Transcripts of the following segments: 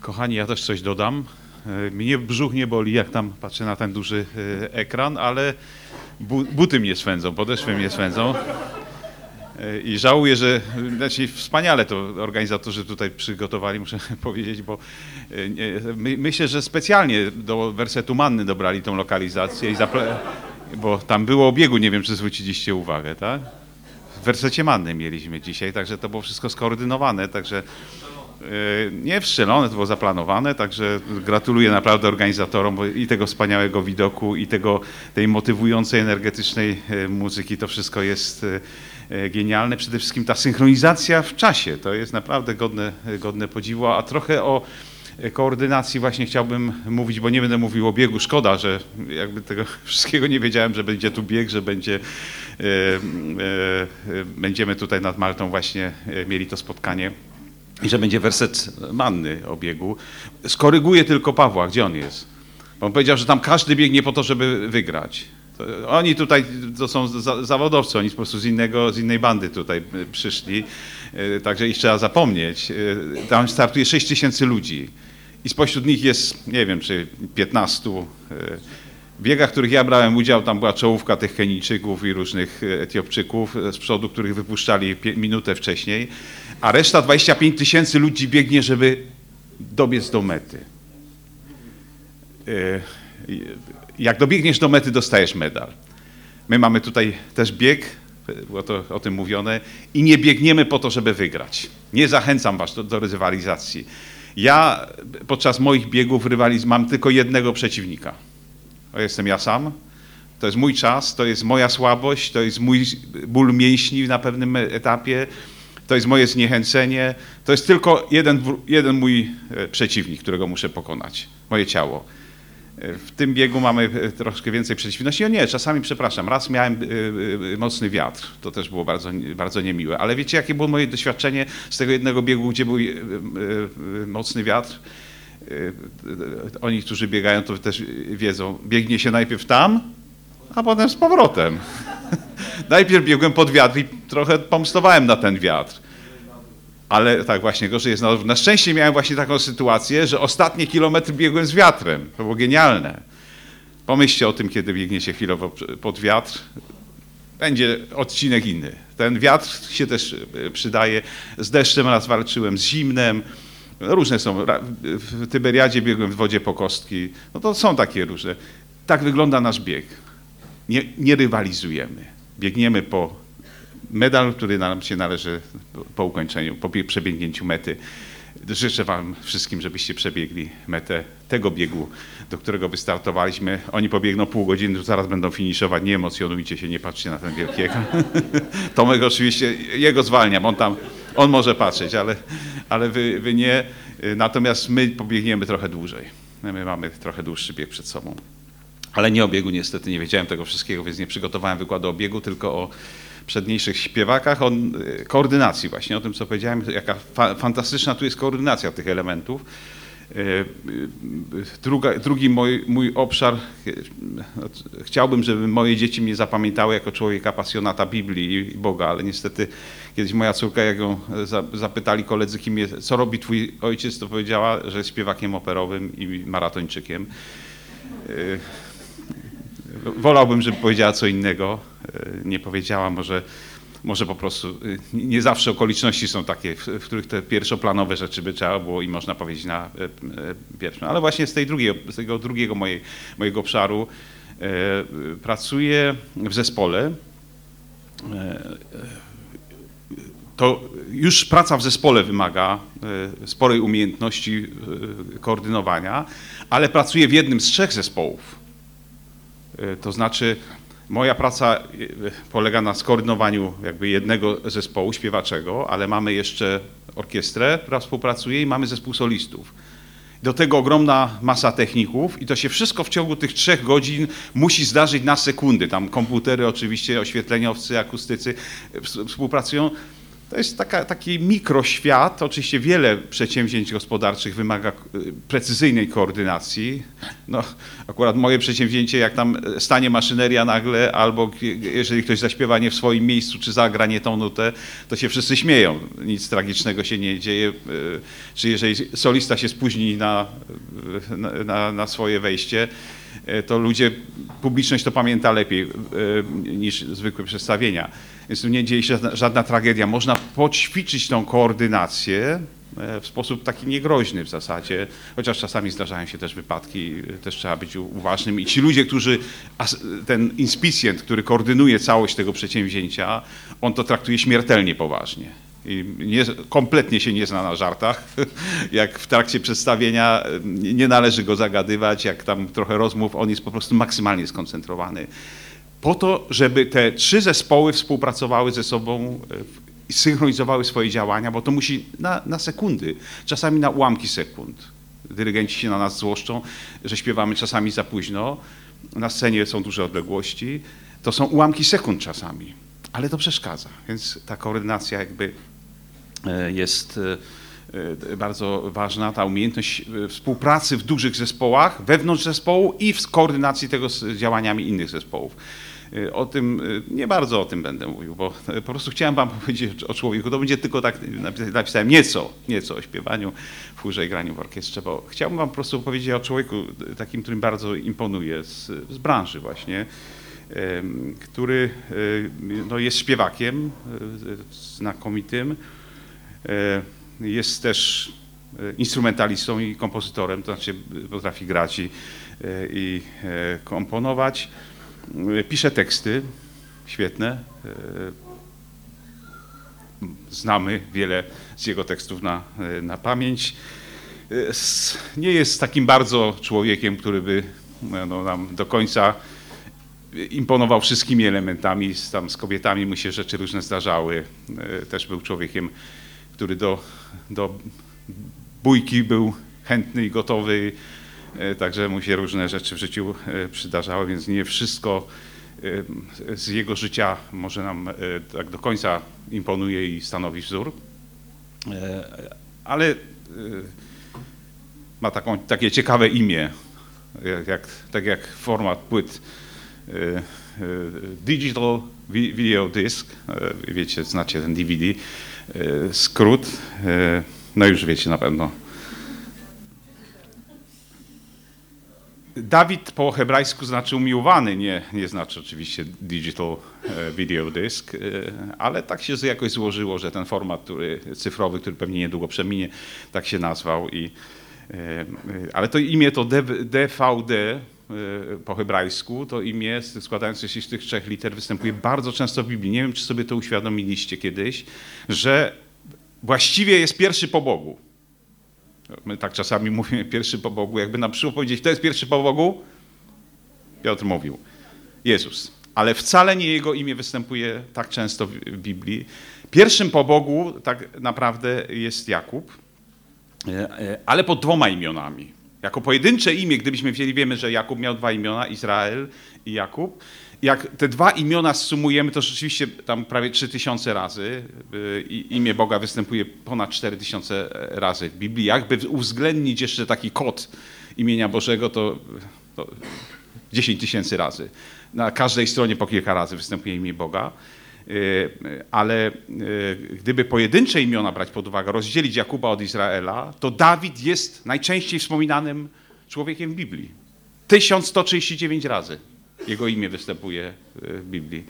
Kochani, ja też coś dodam. Mnie brzuch nie boli, jak tam patrzę na ten duży ekran, ale buty mnie swędzą, podeszwy mnie swędzą. I żałuję, że znaczy wspaniale to organizatorzy tutaj przygotowali, muszę powiedzieć, bo myślę, że specjalnie do wersetu Manny dobrali tą lokalizację, bo tam było o biegu, nie wiem, czy zwróciliście uwagę, tak? W wersecie Manny mieliśmy dzisiaj, także to było wszystko skoordynowane, także nie wstrzelone, to było zaplanowane, także gratuluję naprawdę organizatorom i tego wspaniałego widoku, i tej motywującej, energetycznej muzyki. To wszystko jest genialne. Przede wszystkim ta synchronizacja w czasie, to jest naprawdę godne podziwu, a trochę o koordynacji właśnie chciałbym mówić, bo nie będę mówił o biegu. Szkoda, że jakby tego wszystkiego nie wiedziałem, że będzie tu bieg, że będziemy tutaj nad Maltą właśnie mieli to spotkanie. I że będzie werset Manny o biegu. Skoryguję tylko Pawła, gdzie on jest. Bo on powiedział, że tam każdy biegnie po to, żeby wygrać. Oni tutaj to są zawodowcy, oni po prostu z innej bandy tutaj przyszli, także ich trzeba zapomnieć. Tam startuje 6 000 ludzi i spośród nich jest, nie wiem, czy 15. W biegach, w których ja brałem udział, tam była czołówka tych Kenijczyków i różnych Etiopczyków z przodu, których wypuszczali minutę wcześniej, a reszta 25 000 ludzi biegnie, żeby dobiec do mety. Jak dobiegniesz do mety, dostajesz medal. My mamy tutaj też bieg, było to o tym mówione, i nie biegniemy po to, żeby wygrać. Nie zachęcam was do rywalizacji. Ja podczas moich biegów mam tylko jednego przeciwnika. To jestem ja sam, to jest mój czas, to jest moja słabość, to jest mój ból mięśni na pewnym etapie, to jest moje zniechęcenie, to jest tylko jeden mój przeciwnik, którego muszę pokonać, moje ciało. W tym biegu mamy troszkę więcej przeciwności. O nie, czasami przepraszam, raz miałem mocny wiatr, to też było bardzo, bardzo niemiłe, ale wiecie, jakie było moje doświadczenie z tego jednego biegu, gdzie był mocny wiatr? Oni, którzy biegają, to też wiedzą, biegnie się najpierw tam, a potem z powrotem. Najpierw biegłem pod wiatr i trochę pomstowałem na ten wiatr. Ale tak właśnie, gorzej jest na szczęście miałem właśnie taką sytuację, że ostatnie kilometry biegłem z wiatrem. To było genialne. Pomyślcie o tym, kiedy biegniecie chwilowo pod wiatr. Będzie odcinek inny. Ten wiatr się też przydaje. Z deszczem raz walczyłem, z zimnem. Różne są. W Tyberiadzie biegłem w wodzie po kostki. No to są takie różne. Tak wygląda nasz bieg. Nie rywalizujemy. Biegniemy po medal, który nam się należy po ukończeniu, po przebiegnięciu mety. Życzę wam wszystkim, żebyście przebiegli metę tego biegu, do którego wystartowaliśmy. Oni pobiegną pół godziny, zaraz będą finiszować. Nie emocjonujcie się, nie patrzcie na ten wielki ekran. Tomek oczywiście, jego zwalniam, on może patrzeć, ale wy nie. Natomiast my pobiegniemy trochę dłużej. My mamy trochę dłuższy bieg przed sobą. Ale nie o biegu niestety, nie wiedziałem tego wszystkiego, więc nie przygotowałem wykładu o biegu, tylko o przedniejszych śpiewakach, o koordynacji właśnie, o tym, co powiedziałem, jaka fantastyczna tu jest koordynacja tych elementów. Drugi mój obszar, chciałbym, żeby moje dzieci mnie zapamiętały jako człowieka pasjonata Biblii i Boga, ale niestety kiedyś moja córka, jak ją zapytali koledzy, co robi twój ojciec, to powiedziała, że jest śpiewakiem operowym i maratończykiem. Wolałbym, żeby powiedziała co innego. Nie powiedziała, może po prostu nie zawsze okoliczności są takie, w których te pierwszoplanowe rzeczy by trzeba było i można powiedzieć na pierwszym. Ale właśnie z tego drugiego mojego obszaru pracuję w zespole. To już praca w zespole wymaga sporej umiejętności koordynowania, ale pracuję w jednym z 3 zespołów. To znaczy moja praca polega na skoordynowaniu jakby jednego zespołu śpiewaczego, ale mamy jeszcze orkiestrę, która współpracuje, i mamy zespół solistów. Do tego ogromna masa techników i to się wszystko w ciągu tych 3 godzin musi zdarzyć na sekundy. Tam komputery oczywiście, oświetleniowcy, akustycy współpracują. To jest taki mikroświat. Oczywiście wiele przedsięwzięć gospodarczych wymaga precyzyjnej koordynacji. No, akurat moje przedsięwzięcie, jak tam stanie maszyneria nagle, albo jeżeli ktoś zaśpiewa nie w swoim miejscu, czy zagra nie tą nutę, to się wszyscy śmieją. Nic tragicznego się nie dzieje. Czy jeżeli solista się spóźni na swoje wejście, to publiczność to pamięta lepiej niż zwykłe przedstawienia. Więc tu nie dzieje się żadna tragedia. Można poćwiczyć tą koordynację w sposób taki niegroźny w zasadzie, chociaż czasami zdarzają się też wypadki, też trzeba być uważnym. I ci ludzie, ten inspicjent, który koordynuje całość tego przedsięwzięcia, on to traktuje śmiertelnie poważnie. I kompletnie się nie zna na żartach. Jak w trakcie przedstawienia nie należy go zagadywać, jak tam trochę rozmów, on jest po prostu maksymalnie skoncentrowany. Po to, żeby te 3 zespoły współpracowały ze sobą i synchronizowały swoje działania, bo to musi na sekundy, czasami na ułamki sekund. Dyrygenci się na nas złoszczą, że śpiewamy czasami za późno, na scenie są duże odległości, to są ułamki sekund czasami, ale to przeszkadza, więc ta koordynacja jakby jest bardzo ważna, ta umiejętność współpracy w dużych zespołach, wewnątrz zespołu i w koordynacji tego z działaniami innych zespołów. Nie bardzo o tym będę mówił, bo po prostu chciałem wam powiedzieć o człowieku. To będzie tylko tak, napisałem nieco o śpiewaniu w chórze i graniu w orkiestrze, bo chciałbym wam po prostu powiedzieć o człowieku takim, którym bardzo imponuje z branży właśnie, który no, jest śpiewakiem znakomitym, jest też instrumentalistą i kompozytorem, to znaczy potrafi grać i komponować. Pisze teksty świetne. Znamy wiele z jego tekstów na pamięć. Nie jest takim bardzo człowiekiem, który by nam do końca imponował wszystkimi elementami. Tam z kobietami mu się rzeczy różne zdarzały. Też był człowiekiem, który do bójki był chętny i gotowy. Także mu się różne rzeczy w życiu przydarzały, więc nie wszystko z jego życia może nam tak do końca imponuje i stanowi wzór. Ale ma takie ciekawe imię, tak jak format płyt Digital Video Disc, wiecie, znacie ten DVD, skrót, no już wiecie na pewno. Dawid po hebrajsku znaczy umiłowany, nie znaczy oczywiście Digital Video Disc, ale tak się jakoś złożyło, że ten format cyfrowy, który pewnie niedługo przeminie, tak się nazwał. Ale to imię to DVD po hebrajsku, to imię składające się z tych 3 liter występuje bardzo często w Biblii. Nie wiem, czy sobie to uświadomiliście kiedyś, że właściwie jest pierwszy po Bogu. My tak czasami mówimy pierwszy po Bogu, jakby nam przyszło powiedzieć, kto jest pierwszy po Bogu? Piotr mówił, Jezus. Ale wcale nie jego imię występuje tak często w Biblii. Pierwszym po Bogu tak naprawdę jest Jakub, ale pod 2 imionami. Jako pojedyncze imię, gdybyśmy wiemy, że Jakub miał 2 imiona, Izrael i Jakub. Jak te 2 imiona zsumujemy, to rzeczywiście tam prawie 3000 razy. Imię Boga występuje ponad 4000 razy w Biblii. Jakby uwzględnić jeszcze taki kod imienia Bożego, to 10 000 razy. Na każdej stronie po kilka razy występuje imię Boga. Ale gdyby pojedyncze imiona brać pod uwagę, rozdzielić Jakuba od Izraela, to Dawid jest najczęściej wspominanym człowiekiem w Biblii. 1139 razy jego imię występuje w Biblii.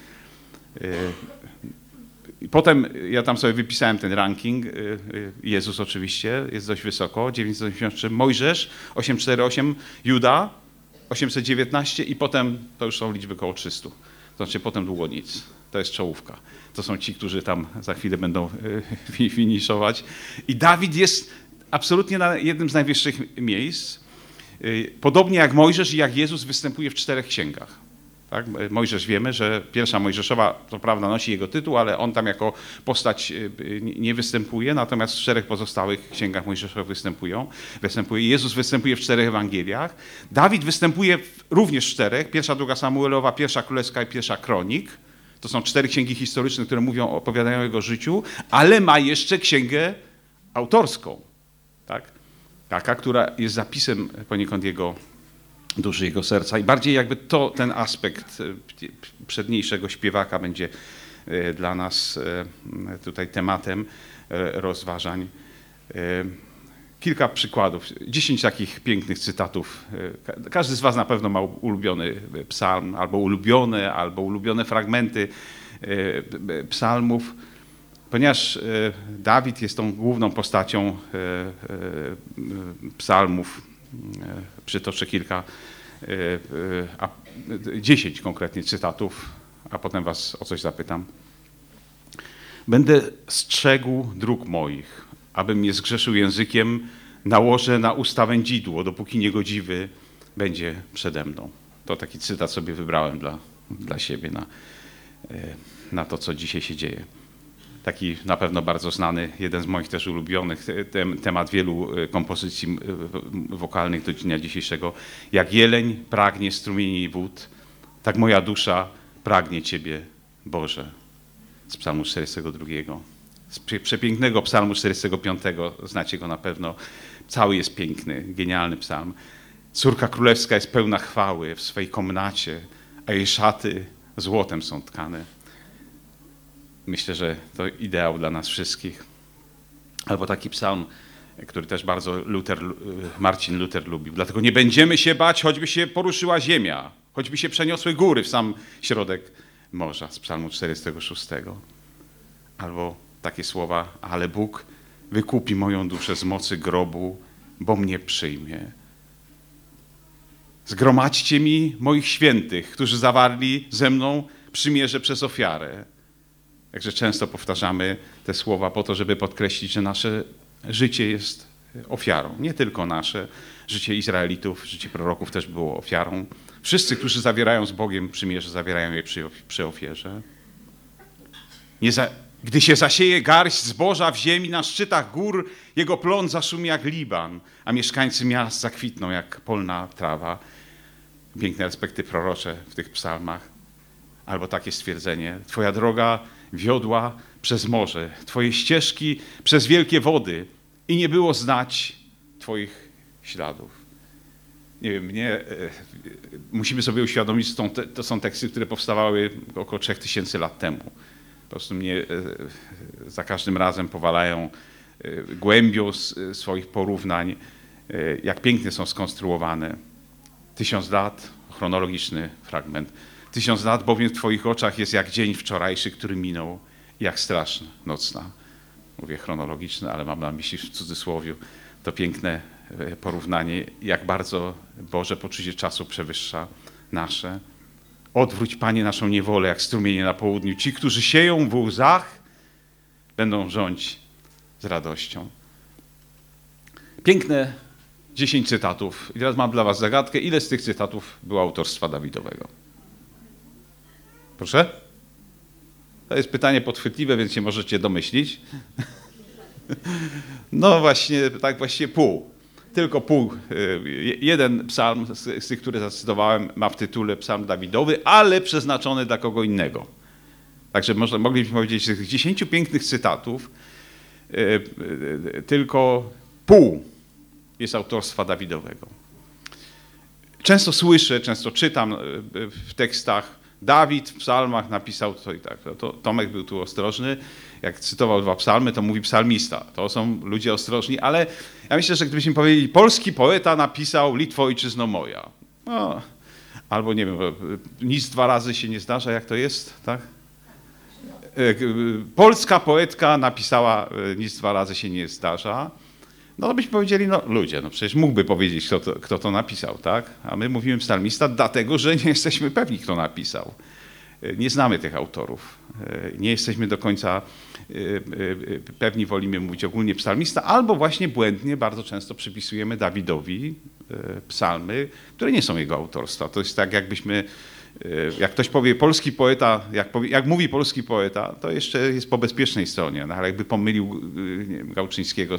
Potem ja tam sobie wypisałem ten ranking. Jezus oczywiście jest dość wysoko, 983, Mojżesz 848, Juda 819 i potem to już są liczby koło 300. To znaczy potem długo nic. To jest czołówka. To są ci, którzy tam za chwilę będą finiszować. I Dawid jest absolutnie na jednym z najwyższych miejsc. Podobnie jak Mojżesz i jak Jezus występuje w 4 księgach. Tak? Mojżesz wiemy, że pierwsza Mojżeszowa, to prawda, nosi jego tytuł, ale on tam jako postać nie występuje, natomiast w 4 pozostałych księgach Mojżeszowych występuje. Jezus występuje w 4 Ewangeliach. Dawid występuje również w 4, 1, 2 Samuelowa, 1 Królewska i 1 Kronik. To są 4 księgi historyczne, które opowiadają o jego życiu, ale ma jeszcze księgę autorską, tak? Taka, która jest zapisem poniekąd jego duszy, jego serca. I bardziej jakby ten aspekt przedniejszego śpiewaka będzie dla nas tutaj tematem rozważań. Kilka przykładów, 10 takich pięknych cytatów. Każdy z was na pewno ma ulubiony psalm, albo ulubione fragmenty psalmów. Ponieważ Dawid jest tą główną postacią psalmów, przytoczę kilka, 10 konkretnie cytatów, a potem was o coś zapytam. Będę strzegł dróg moich, abym nie zgrzeszył językiem, nałożę na usta wędzidło, dopóki niegodziwy będzie przede mną. To taki cytat sobie wybrałem dla siebie na to, co dzisiaj się dzieje. Taki na pewno bardzo znany, jeden z moich też ulubionych, temat wielu kompozycji wokalnych do dnia dzisiejszego. Jak jeleń pragnie strumieni wód, tak moja dusza pragnie Ciebie, Boże. Z psalmu 42. Z przepięknego psalmu 45, znacie go na pewno. Cały jest piękny, genialny psalm. Córka królewska jest pełna chwały w swej komnacie, a jej szaty złotem są tkane. Myślę, że to ideał dla nas wszystkich. Albo taki psalm, który też bardzo Marcin Luther lubił. Dlatego nie będziemy się bać, choćby się poruszyła ziemia, choćby się przeniosły góry w sam środek morza, z psalmu 46. Albo takie słowa, ale Bóg wykupi moją duszę z mocy grobu, bo mnie przyjmie. Zgromadźcie mi moich świętych, którzy zawarli ze mną przymierze przez ofiarę. Także często powtarzamy te słowa po to, żeby podkreślić, że nasze życie jest ofiarą. Nie tylko nasze, życie Izraelitów, życie proroków też było ofiarą. Wszyscy, którzy zawierają z Bogiem przymierze, zawierają je przy ofierze. Gdy się zasieje garść zboża w ziemi na szczytach gór, jego plon zaszumi jak Liban, a mieszkańcy miast zakwitną jak polna trawa. Piękne aspekty prorocze w tych psalmach. Albo takie stwierdzenie. Twoja droga wiodła przez morze, Twoje ścieżki przez wielkie wody i nie było znać Twoich śladów. Nie wiem, musimy sobie uświadomić, że to są teksty, które powstawały około 3000 lat temu. Po prostu mnie za każdym razem powalają głębią swoich porównań, jak pięknie są skonstruowane. 1000 lat, chronologiczny fragment. 1000 lat bowiem w Twoich oczach jest jak dzień wczorajszy, który minął, jak straż nocna. Mówię chronologiczny, ale mam na myśli w cudzysłowiu to piękne porównanie, jak bardzo Boże poczucie czasu przewyższa nasze. Odwróć, Panie, naszą niewolę, jak strumienie na południu. Ci, którzy sieją w łzach, będą rządzić z radością. Piękne 10 cytatów. I teraz mam dla was zagadkę. Ile z tych cytatów było autorstwa Dawidowego? Proszę? To jest pytanie podchwytliwe, więc się możecie domyślić. No właśnie, tak właściwie pół. Tylko pół. Jeden psalm z tych, które zacytowałem, ma w tytule psalm Dawidowy, ale przeznaczony dla kogo innego. Także moglibyśmy powiedzieć, że z tych 10 pięknych cytatów tylko pół jest autorstwa Dawidowego. Często słyszę, często czytam w tekstach, Dawid w psalmach napisał to i tak. Tomek był tu ostrożny. Jak cytował 2 psalmy, to mówi psalmista. To są ludzie ostrożni, ale ja myślę, że gdybyśmy powiedzieli, polski poeta napisał Litwo ojczyzno moja. No, albo nie wiem, nic 2 razy się nie zdarza, jak to jest, tak? Polska poetka napisała nic 2 razy się nie zdarza. No to byśmy powiedzieli, no ludzie, no przecież mógłby powiedzieć, kto to napisał, tak? A my mówimy psalmista, dlatego że nie jesteśmy pewni, kto napisał. Nie znamy tych autorów. Nie jesteśmy do końca pewni, wolimy mówić ogólnie psalmista, albo właśnie błędnie bardzo często przypisujemy Dawidowi psalmy, które nie są jego autorstwa. To jest tak, jakbyśmy Jak ktoś powie polski poeta, jak mówi polski poeta, to jeszcze jest po bezpiecznej stronie, no, ale jakby pomylił nie wiem, Gałczyńskiego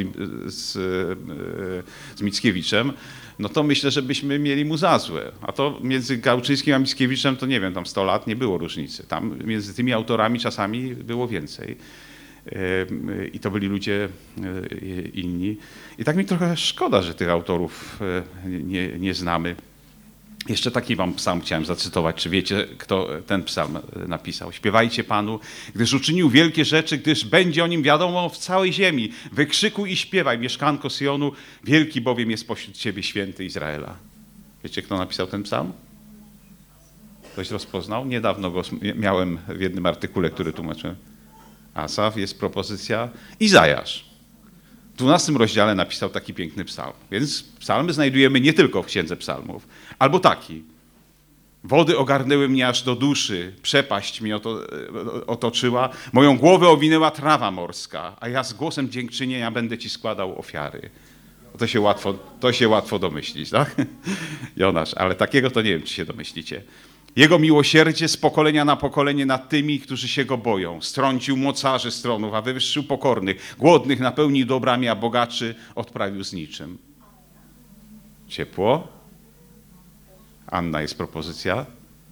z Mickiewiczem, no to myślę, że byśmy mieli mu za złe. A to między Gałczyńskim a Mickiewiczem to nie wiem, tam 100 lat nie było różnicy. Tam między tymi autorami czasami było więcej. I to byli ludzie inni. I tak mi trochę szkoda, że tych autorów nie znamy. Jeszcze taki wam psalm chciałem zacytować. Czy wiecie, kto ten psalm napisał? Śpiewajcie Panu, gdyż uczynił wielkie rzeczy, gdyż będzie o nim wiadomo w całej ziemi. Wykrzykuj i śpiewaj, mieszkanko Syjonu, wielki bowiem jest pośród ciebie święty Izraela. Wiecie, kto napisał ten psalm? Ktoś rozpoznał? Niedawno go miałem w jednym artykule, który tłumaczyłem. Asaf, jest propozycja. Izajasz. W 12 rozdziale napisał taki piękny psalm. Więc psalmy znajdujemy nie tylko w Księdze Psalmów. Albo taki. Wody ogarnęły mnie aż do duszy, przepaść mnie otoczyła, moją głowę owinęła trawa morska, a ja z głosem dziękczynienia będę ci składał ofiary. To się łatwo domyślić, tak? Jonasz, ale takiego to nie wiem, czy się domyślicie. Jego miłosierdzie z pokolenia na pokolenie nad tymi, którzy się go boją. Strącił mocarzy z tronów, a wywyższył pokornych. Głodnych napełnił dobrami, a bogaczy odprawił z niczym. Ciepło? Anna, jest propozycja.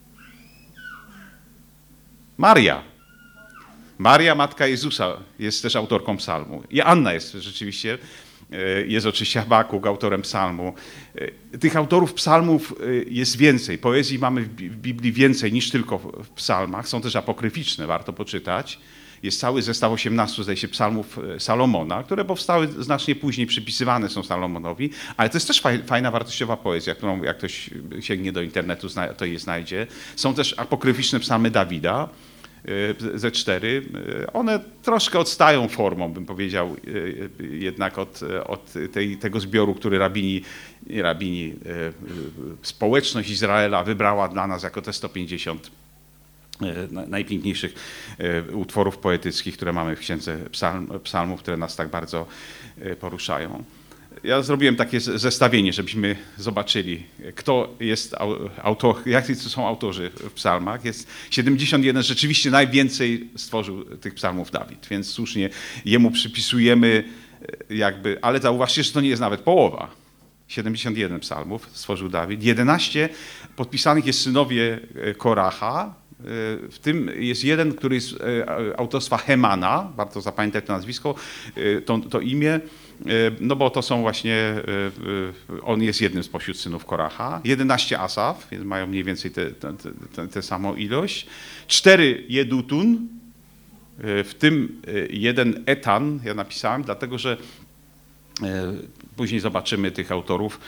Maria. Maria, matka Jezusa, jest też autorką psalmu. I Anna jest rzeczywiście, jest oczywiście Habakuk, autorem psalmu. Tych autorów psalmów jest więcej. Poezji mamy w Biblii więcej niż tylko w psalmach. Są też apokryficzne, warto poczytać. Jest cały zestaw 18, zdaje się, psalmów Salomona, które powstały znacznie później, przypisywane są Salomonowi, ale to jest też fajna, wartościowa poezja, którą jak ktoś sięgnie do internetu, to je znajdzie. Są też apokryficzne psalmy Dawida, ze 4. One troszkę odstają formą, bym powiedział, jednak od tego zbioru, który rabini, społeczność Izraela wybrała dla nas jako te 150 najpiękniejszych utworów poetyckich, które mamy w Księdze Psalmów, które nas tak bardzo poruszają. Ja zrobiłem takie zestawienie, żebyśmy zobaczyli, kto jest autor, jacy są autorzy w psalmach. Jest 71, rzeczywiście najwięcej stworzył tych psalmów Dawid, więc słusznie jemu przypisujemy jakby, ale zauważcie, że to nie jest nawet połowa. 71 psalmów stworzył Dawid. 11 podpisanych jest synowie Koracha. W tym jest jeden, który jest autorstwa Hemana, warto zapamiętać to nazwisko, to imię, no bo to są właśnie, on jest jednym spośród synów Koracha. 11 Asaf, więc mają mniej więcej tę samą ilość. 4 Jedutun, w tym jeden Etan, ja napisałem, dlatego że później zobaczymy tych autorów,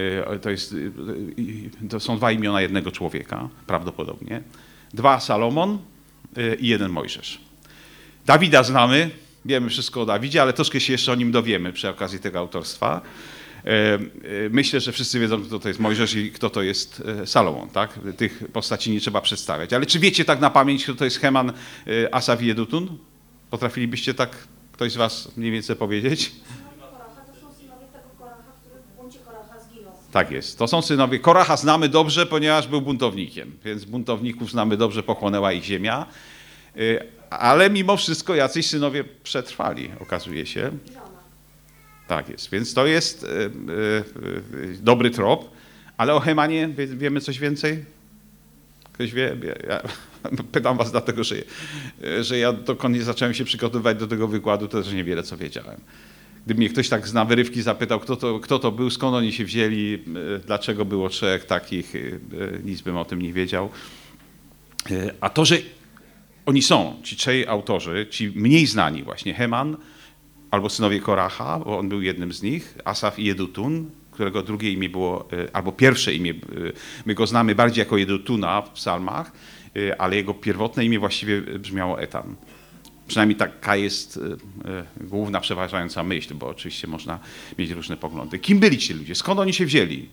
to są 2 imiona jednego człowieka, prawdopodobnie. 2 Salomon i 1 Mojżesz. Dawida znamy, wiemy wszystko o Dawidzie, ale troszkę się jeszcze o nim dowiemy przy okazji tego autorstwa. Myślę, że wszyscy wiedzą, kto to jest Mojżesz i kto to jest Salomon. Tak? Tych postaci nie trzeba przedstawiać. Ale czy wiecie tak na pamięć, kto to jest Heman, Asaf i Jedutun? Potrafilibyście tak ktoś z was mniej więcej powiedzieć? Tak jest. To są synowie. Koracha znamy dobrze, ponieważ był buntownikiem, więc buntowników znamy dobrze, pochłonęła ich ziemia. Ale mimo wszystko jacyś synowie przetrwali, okazuje się. Tak jest, więc to jest dobry trop. Ale o Hemanie wiemy coś więcej? Ktoś wie? Ja pytam was dlatego, że ja dokąd nie zacząłem się przygotowywać do tego wykładu, to też niewiele co wiedziałem. Gdyby mnie ktoś tak na wyrywki zapytał, kto to był, skąd oni się wzięli, dlaczego było 3 takich, nic bym o tym nie wiedział. A to, że oni są, ci 3 autorzy, ci mniej znani właśnie, Heman, albo synowie Koracha, bo on był jednym z nich, Asaf i Jedutun, którego drugie imię było, albo pierwsze imię, my go znamy bardziej jako Jedutuna w psalmach, ale jego pierwotne imię właściwie brzmiało Etan. Przynajmniej taka jest główna, przeważająca myśl, bo oczywiście można mieć różne poglądy. Kim byli ci ludzie? Skąd oni się wzięli?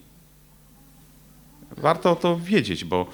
Warto to wiedzieć, bo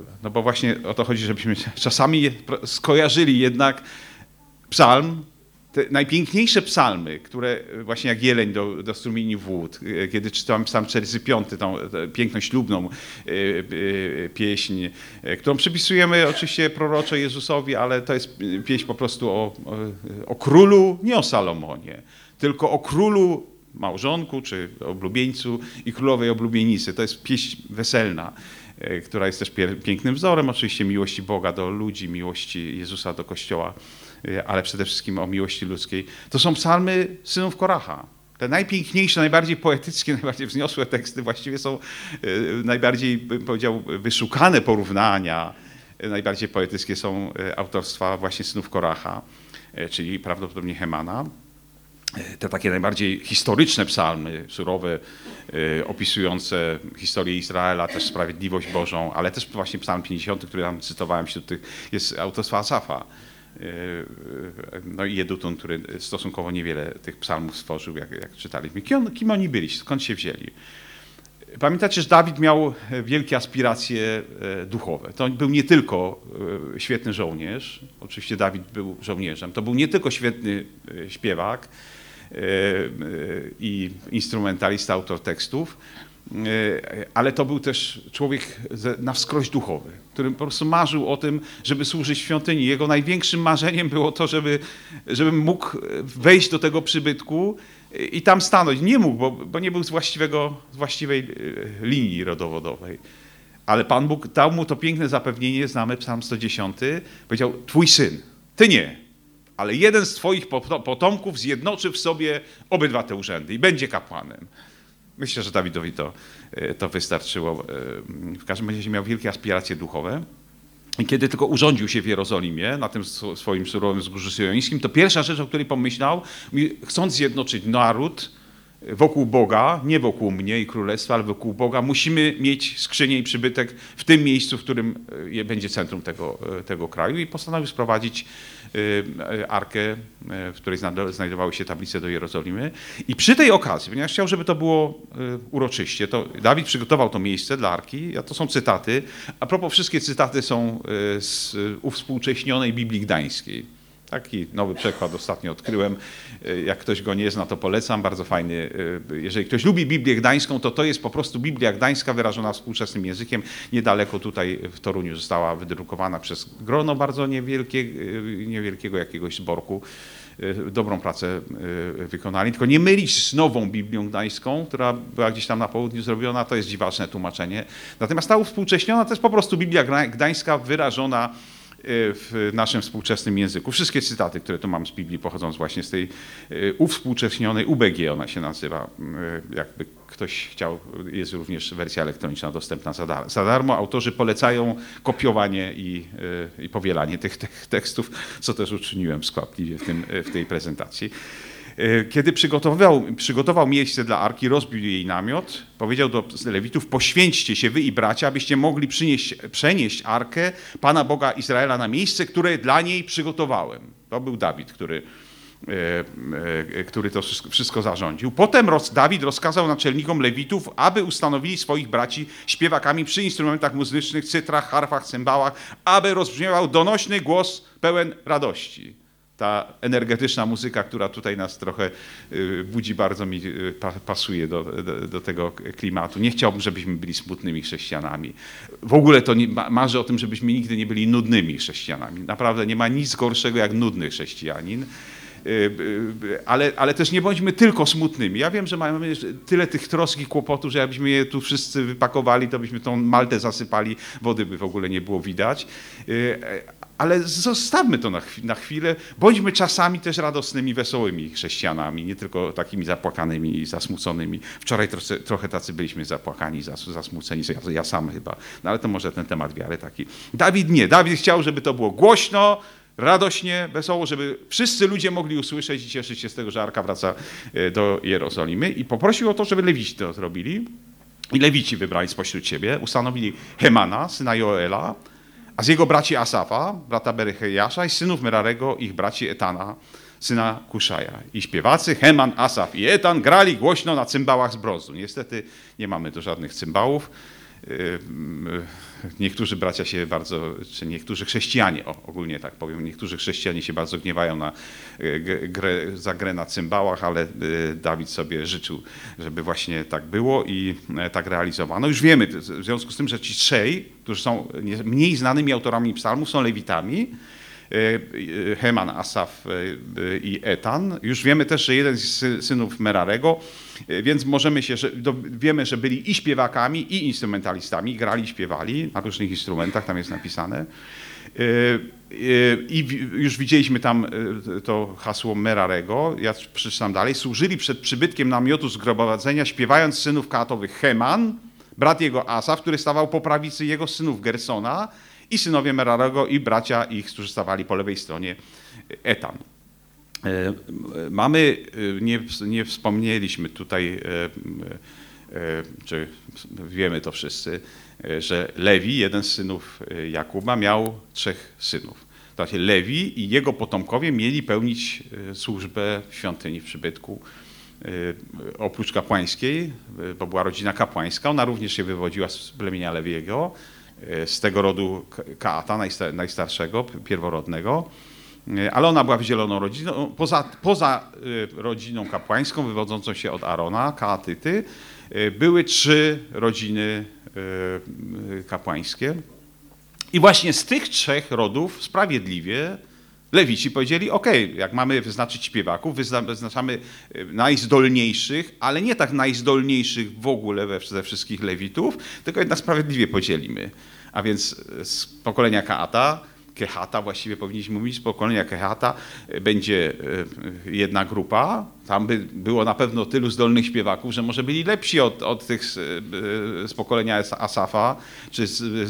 właśnie o to chodzi, żebyśmy czasami skojarzyli jednak psalm te najpiękniejsze psalmy, które właśnie jak jeleń do strumieni wód, kiedy czytamy psalm 45, tą piękną ślubną pieśń, którą przypisujemy oczywiście proroczo Jezusowi, ale to jest pieśń po prostu o królu, nie o Salomonie, tylko o królu małżonku czy oblubieńcu i królowej oblubienicy. To jest pieśń weselna, która jest też pięknym wzorem oczywiście miłości Boga do ludzi, miłości Jezusa do Kościoła, ale przede wszystkim o miłości ludzkiej. To są psalmy synów Koracha. Te najpiękniejsze, najbardziej poetyckie, najbardziej wzniosłe teksty właściwie są najbardziej, bym powiedział, wyszukane porównania. Najbardziej poetyckie są autorstwa właśnie synów Koracha, czyli prawdopodobnie Hemana. Te takie najbardziej historyczne psalmy, surowe, opisujące historię Izraela, też sprawiedliwość Bożą, ale też właśnie psalm 50, który tam cytowałem, wśród tych jest autorstwa Asafa. No i Jedutun, który stosunkowo niewiele tych psalmów stworzył, jak czytaliśmy. Kim oni byli? Skąd się wzięli? Pamiętacie, że Dawid miał wielkie aspiracje duchowe. To był nie tylko świetny żołnierz, oczywiście Dawid był żołnierzem, to był nie tylko świetny śpiewak i instrumentalista, autor tekstów, ale to był też człowiek na wskroś duchowy, który po prostu marzył o tym, żeby służyć świątyni. Jego największym marzeniem było to, żeby mógł wejść do tego przybytku i tam stanąć. Nie mógł, bo nie był z właściwej linii rodowodowej. Ale Pan Bóg dał mu to piękne zapewnienie, znamy Psalm 110, powiedział: twój syn, ty nie, ale jeden z twoich potomków zjednoczy w sobie obydwa te urzędy i będzie kapłanem. Myślę, że Dawidowi to wystarczyło. W każdym razie miał wielkie aspiracje duchowe. I kiedy tylko urządził się w Jerozolimie, na tym swoim surowym wzgórzu syjońskim, to pierwsza rzecz, o której pomyślał, chcąc zjednoczyć naród wokół Boga, nie wokół mnie i królestwa, ale wokół Boga, musimy mieć skrzynię i przybytek w tym miejscu, w którym będzie centrum tego kraju, i postanowił sprowadzić arkę, w której znajdowały się tablice do Jerozolimy. I przy tej okazji, ponieważ chciał, żeby to było uroczyście, to Dawid przygotował to miejsce dla arki, a to są cytaty. A propos, wszystkie cytaty są z uwspółcześnionej Biblii Gdańskiej. Taki nowy przekład ostatnio odkryłem. Jak ktoś go nie zna, to polecam. Bardzo fajny. Jeżeli ktoś lubi Biblię Gdańską, to jest po prostu Biblia Gdańska wyrażona współczesnym językiem. Niedaleko tutaj w Toruniu została wydrukowana przez grono bardzo niewielkiego jakiegoś zborku. Dobrą pracę wykonali. Tylko nie mylić z nową Biblią Gdańską, która była gdzieś tam na południu zrobiona. To jest dziwaczne tłumaczenie. Natomiast ta uwspółcześniona to jest po prostu Biblia Gdańska wyrażona w naszym współczesnym języku. Wszystkie cytaty, które tu mam z Biblii, pochodzą właśnie z tej uwspółcześnionej, UBG ona się nazywa. Jakby ktoś chciał, jest również wersja elektroniczna dostępna za darmo. Autorzy polecają kopiowanie i powielanie tych tekstów, co też uczyniłem skwapliwie w tej prezentacji. Kiedy przygotował miejsce dla arki, rozbił jej namiot, powiedział do Lewitów: poświęćcie się wy i bracia, abyście mogli przenieść arkę Pana Boga Izraela na miejsce, które dla niej przygotowałem. To był Dawid, który to wszystko zarządził. Potem Dawid rozkazał naczelnikom Lewitów, aby ustanowili swoich braci śpiewakami przy instrumentach muzycznych, cytrach, harfach, cymbałach, aby rozbrzmiewał donośny głos pełen radości. Ta energetyczna muzyka, która tutaj nas trochę budzi, bardzo mi pasuje do tego klimatu. Nie chciałbym, żebyśmy byli smutnymi chrześcijanami. W ogóle to marzę o tym, żebyśmy nigdy nie byli nudnymi chrześcijanami. Naprawdę nie ma nic gorszego jak nudny chrześcijanin. Ale też nie bądźmy tylko smutnymi. Ja wiem, że mamy tyle tych trosk i kłopotów, że jakbyśmy je tu wszyscy wypakowali, to byśmy tą Maltę zasypali, wody by w ogóle nie było widać. Ale zostawmy to na chwilę. Bądźmy czasami też radosnymi, wesołymi chrześcijanami, nie tylko takimi zapłakanymi i zasmuconymi. Wczoraj trochę tacy byliśmy zapłakani, zasmuceni, ja sam chyba. No ale to może ten temat wiary taki. Dawid nie. Dawid chciał, żeby to było głośno, radośnie, wesoło, żeby wszyscy ludzie mogli usłyszeć i cieszyć się z tego, że arka wraca do Jerozolimy, i poprosił o to, żeby Lewici to zrobili. I Lewici wybrali spośród siebie, ustanowili Hemana, syna Joela, a z jego braci Asafa, brata Berechiasza, i synów Merarego, ich braci Etana, syna Kuszaja. I śpiewacy Heman, Asaf i Etan grali głośno na cymbałach z brązu. Niestety nie mamy tu żadnych cymbałów. niektórzy bracia się bardzo, czy niektórzy chrześcijanie, ogólnie tak powiem, niektórzy chrześcijanie się bardzo gniewają za grę na cymbałach, ale Dawid sobie życzył, żeby właśnie tak było i tak realizowano. Już wiemy, w związku z tym, że ci trzej, którzy są mniej znanymi autorami psalmów, są lewitami, Heman, Asaf i Etan. Już wiemy też, że jeden z synów Merarego, więc wiemy, że byli i śpiewakami, i instrumentalistami, grali, śpiewali na różnych instrumentach, tam jest napisane. I już widzieliśmy tam to hasło Merarego, ja przeczytam dalej. Służyli przed przybytkiem namiotu zgromadzenia, śpiewając synów Keatowych Heman, brat jego Asaf, który stawał po prawicy jego synów Gersona, i synowie Merarego i bracia ich, którzy stawali po lewej stronie, Etan. Nie wspomnieliśmy tutaj, czy wiemy to wszyscy, że Lewi, jeden z synów Jakuba, miał 3 synów. To znaczy Lewi i jego potomkowie mieli pełnić służbę w świątyni, w przybytku. Oprócz kapłańskiej, bo była rodzina kapłańska, ona również się wywodziła z plemienia Lewiego, z tego rodu Keata, najstarszego, pierworodnego, ale ona była wydzieloną rodziną. Poza rodziną kapłańską, wywodzącą się od Arona, Keatyty, były 3 rodziny kapłańskie. I właśnie z tych 3 rodów sprawiedliwie Lewici powiedzieli, jak mamy wyznaczyć śpiewaków, wyznaczamy najzdolniejszych, ale nie tak najzdolniejszych w ogóle ze wszystkich Lewitów, tylko jednak sprawiedliwie podzielimy. A więc z pokolenia Kehata właściwie powinniśmy mówić, z pokolenia Kehata będzie jedna grupa. Tam by było na pewno tylu zdolnych śpiewaków, że może byli lepsi od tych z pokolenia Asafa, czy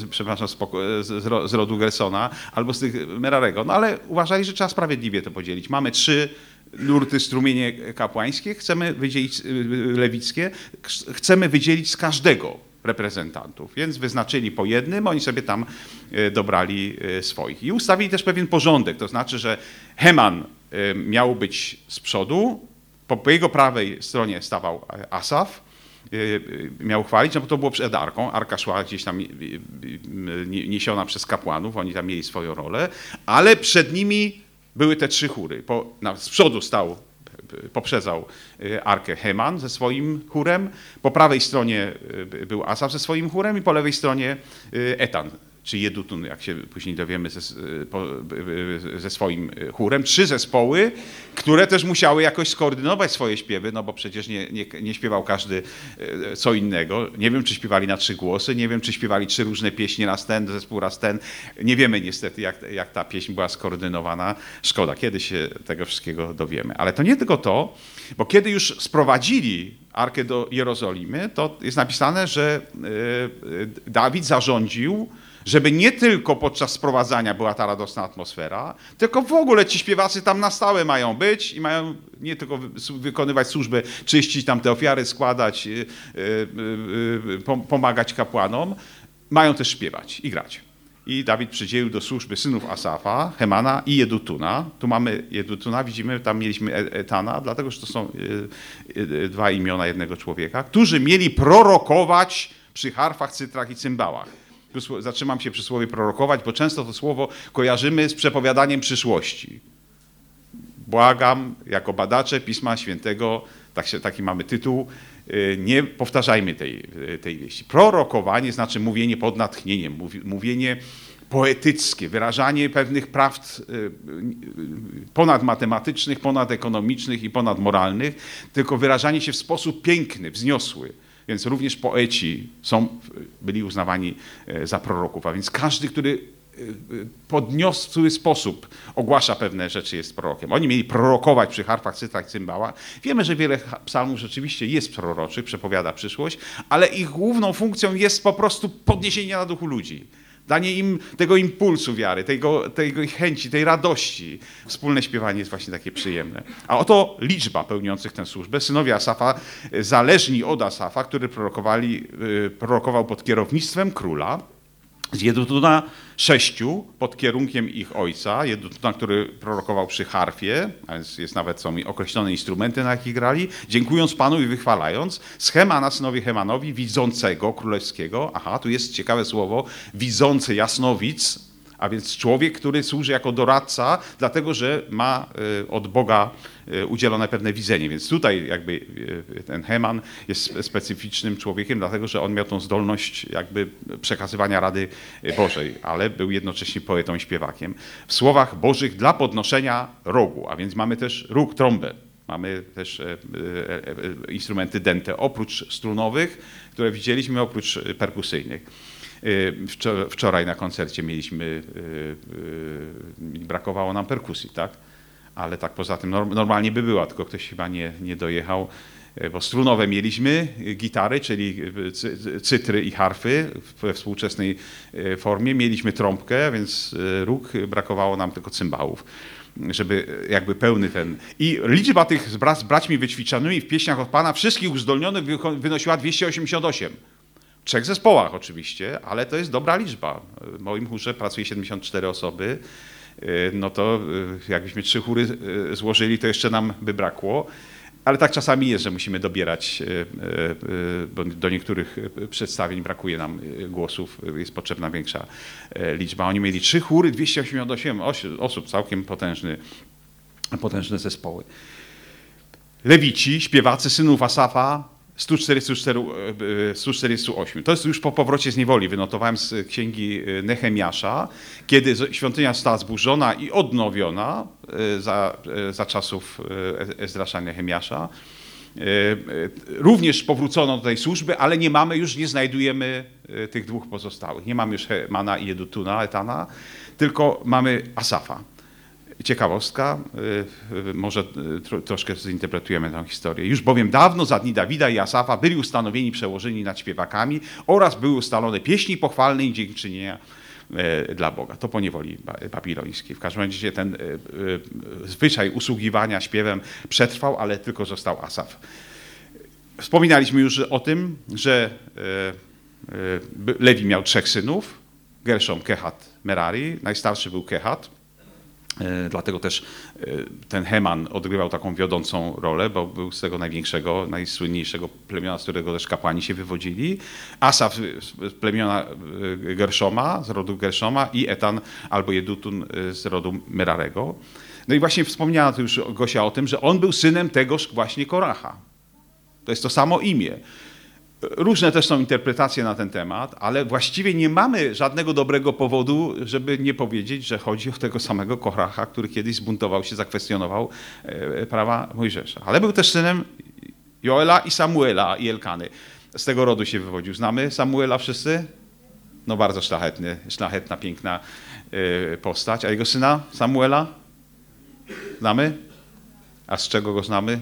z rodu Gersona, albo z tych Merarego. No ale uważali, że trzeba sprawiedliwie to podzielić. Mamy 3 nurty, strumienie kapłańskie, chcemy wydzielić lewickie, chcemy wydzielić z każdego reprezentantów, więc wyznaczyli po jednym, oni sobie tam dobrali swoich. I ustawili też pewien porządek, to znaczy, że Heman miał być z przodu, po jego prawej stronie stawał Asaf, miał chwalić, no bo to było przed arką, arka szła gdzieś tam niesiona przez kapłanów, oni tam mieli swoją rolę, ale przed nimi były te 3 chóry. Z przodu poprzedzał arkę Heman ze swoim chórem, po prawej stronie był Asaf ze swoim chórem i po lewej stronie Etan, czy Jedutun, jak się później dowiemy, ze swoim chórem. 3 zespoły, które też musiały jakoś skoordynować swoje śpiewy, no bo przecież nie śpiewał każdy co innego. Nie wiem, czy śpiewali na 3 głosy, nie wiem, czy śpiewali 3 różne pieśni, raz ten zespół, raz ten. Nie wiemy niestety, jak ta pieśń była skoordynowana. Szkoda, kiedy się tego wszystkiego dowiemy. Ale to nie tylko to, bo kiedy już sprowadzili Arkę do Jerozolimy, to jest napisane, że Dawid zarządził, żeby nie tylko podczas sprowadzania była ta radosna atmosfera, tylko w ogóle ci śpiewacy tam na stałe mają być i mają nie tylko wykonywać służbę, czyścić tam te ofiary, składać, pomagać kapłanom, mają też śpiewać i grać. I Dawid przydzielił do służby synów Asafa, Hemana i Jedutuna. Tu mamy Jedutuna, widzimy, tam mieliśmy Etana, dlatego że to są 2 imiona jednego człowieka, którzy mieli prorokować przy harfach, cytrach i cymbałach. Tu zatrzymam się przy słowie prorokować, bo często to słowo kojarzymy z przepowiadaniem przyszłości. Błagam, jako badacze Pisma Świętego, taki mamy tytuł, nie powtarzajmy tej wieści. Prorokowanie znaczy mówienie pod natchnieniem, mówienie poetyckie, wyrażanie pewnych prawd ponadmatematycznych, ponadekonomicznych i ponadmoralnych, tylko wyrażanie się w sposób piękny, wzniosły. Więc również poeci byli uznawani za proroków, a więc każdy, który podniosły sposób ogłasza pewne rzeczy, jest prorokiem. Oni mieli prorokować przy harfach, cytrach, cymbałach. Wiemy, że wiele psalmów rzeczywiście jest proroczych, przepowiada przyszłość, ale ich główną funkcją jest po prostu podniesienie na duchu ludzi. Danie im tego impulsu wiary, tej chęci, tej radości. Wspólne śpiewanie jest właśnie takie przyjemne. A oto liczba pełniących tę służbę. Synowie Asafa, zależni od Asafa, który prorokował pod kierownictwem króla. Z Jedutuna 6 pod kierunkiem ich ojca, Jedutuna, który prorokował przy harfie, a więc jest nawet są określone instrumenty, na jakich grali, dziękując Panu i wychwalając, z Hemana, synowie Hemanowi, widzącego, królewskiego, tu jest ciekawe słowo, widzący jasnowidz, a więc człowiek, który służy jako doradca, dlatego że ma od Boga udzielone pewne widzenie. Więc tutaj jakby ten Heman jest specyficznym człowiekiem, dlatego że on miał tą zdolność jakby przekazywania rady Bożej, ale był jednocześnie poetą i śpiewakiem. W słowach Bożych dla podnoszenia rogu, a więc mamy też róg, trąbę. Mamy też instrumenty dęte, oprócz strunowych, które widzieliśmy, oprócz perkusyjnych. Wczoraj na koncercie mieliśmy, brakowało nam perkusji, tak? Ale tak poza tym normalnie by była, tylko ktoś chyba nie dojechał, bo strunowe mieliśmy, gitary, czyli cytry i harfy we współczesnej formie, mieliśmy trąbkę, więc róg, brakowało nam tylko cymbałów, żeby jakby pełny ten... I liczba tych z braćmi wyćwiczonymi w pieśniach od Pana, wszystkich uzdolnionych wynosiła 288. W 3 zespołach oczywiście, ale to jest dobra liczba. W moim chórze pracuje 74 osoby, no to jakbyśmy 3 chóry złożyli, to jeszcze nam by brakło. Ale tak czasami jest, że musimy dobierać, bo do niektórych przedstawień brakuje nam głosów, jest potrzebna większa liczba. Oni mieli 3 chóry, 288 osób, całkiem potężne zespoły. Lewici, śpiewacy synów Asafa, 148. To jest już po powrocie z niewoli. Wynotowałem z księgi Nehemiasza, kiedy świątynia została zburzona i odnowiona za czasów Ezdrasza Nehemiasza. Również powrócono do tej służby, ale nie znajdujemy tych 2 pozostałych. Nie mamy już Hemana i Jedutuna, Etana, tylko mamy Asafa. Ciekawostka, może troszkę zinterpretujemy tę historię. Już bowiem dawno za dni Dawida i Asafa byli ustanowieni przełożeni nad śpiewakami oraz były ustalone pieśni pochwalne i dziękczynienia dla Boga. To po niewoli babilońskiej. W każdym razie ten zwyczaj usługiwania śpiewem przetrwał, ale tylko został Asaf. Wspominaliśmy już o tym, że Lewi miał 3 synów, Gerszom, Kehat, Merari. Najstarszy był Kehat. Dlatego też ten Heman odgrywał taką wiodącą rolę, bo był z tego największego, najsłynniejszego plemiona, z którego też kapłani się wywodzili. Asaf z plemiona Gerszoma, z rodu Gerszoma i Etan albo Jedutun z rodu Merarego. No i właśnie wspomniała tu już Gosia o tym, że on był synem tegoż właśnie Koracha. To jest to samo imię. Różne też są interpretacje na ten temat, ale właściwie nie mamy żadnego dobrego powodu, żeby nie powiedzieć, że chodzi o tego samego Koracha, który kiedyś zbuntował się, zakwestionował prawa Mojżesza. Ale był też synem Joela i Samuela i Elkany. Z tego rodu się wywodził. Znamy Samuela wszyscy? No bardzo szlachetna, piękna postać. A jego syna Samuela? Znamy? A z czego go znamy?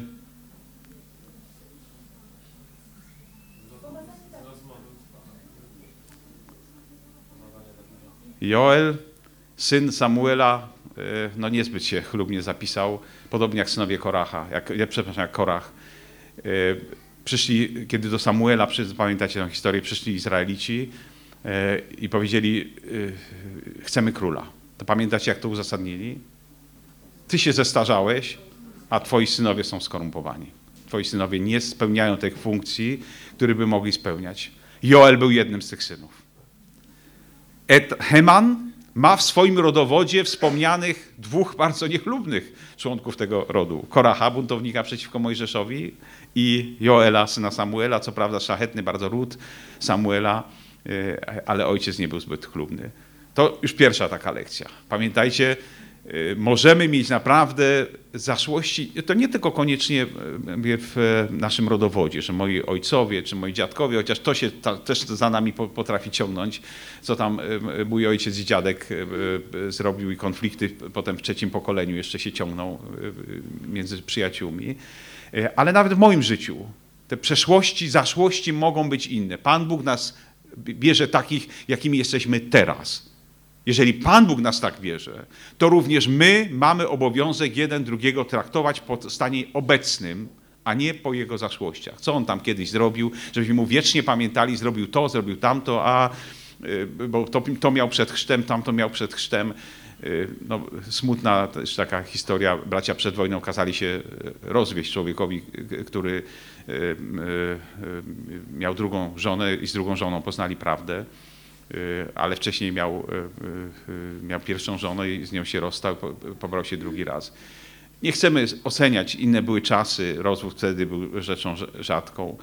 Joel, syn Samuela, no niezbyt się chlubnie zapisał, podobnie jak synowie Koracha, jak Korach. Przyszli, kiedy do Samuela, pamiętacie tę historię, przyszli Izraelici i powiedzieli, chcemy króla. To pamiętacie, jak to uzasadnili? Ty się zestarzałeś, a twoi synowie są skorumpowani. Twoi synowie nie spełniają tych funkcji, które by mogli spełniać. Joel był jednym z tych synów. Heman ma w swoim rodowodzie wspomnianych 2 bardzo niechlubnych członków tego rodu. Koracha, buntownika przeciwko Mojżeszowi, i Joela, syna Samuela, co prawda szlachetny bardzo ród Samuela, ale ojciec nie był zbyt chlubny. To już pierwsza taka lekcja. Pamiętajcie, możemy mieć naprawdę zaszłości, to nie tylko koniecznie w naszym rodowodzie, że moi ojcowie czy moi dziadkowie, chociaż to się też za nami potrafi ciągnąć, co tam mój ojciec i dziadek zrobił i konflikty potem w 3. pokoleniu jeszcze się ciągną między przyjaciółmi. Ale nawet w moim życiu te przeszłości, zaszłości mogą być inne. Pan Bóg nas bierze takich, jakimi jesteśmy teraz. Jeżeli Pan Bóg nas tak bierze, to również my mamy obowiązek jeden drugiego traktować po stanie obecnym, a nie po jego zaszłościach. Co on tam kiedyś zrobił, żebyśmy mu wiecznie pamiętali, zrobił to, zrobił tamto, a bo to miał przed chrztem, tamto miał przed chrztem. No, smutna też taka historia. Bracia przed wojną kazali się rozwieść człowiekowi, który miał drugą żonę i z drugą żoną poznali prawdę, ale wcześniej miał pierwszą żonę i z nią się rozstał, pobrał się drugi raz. Nie chcemy oceniać, inne były czasy, rozwód wtedy był rzeczą rzadką.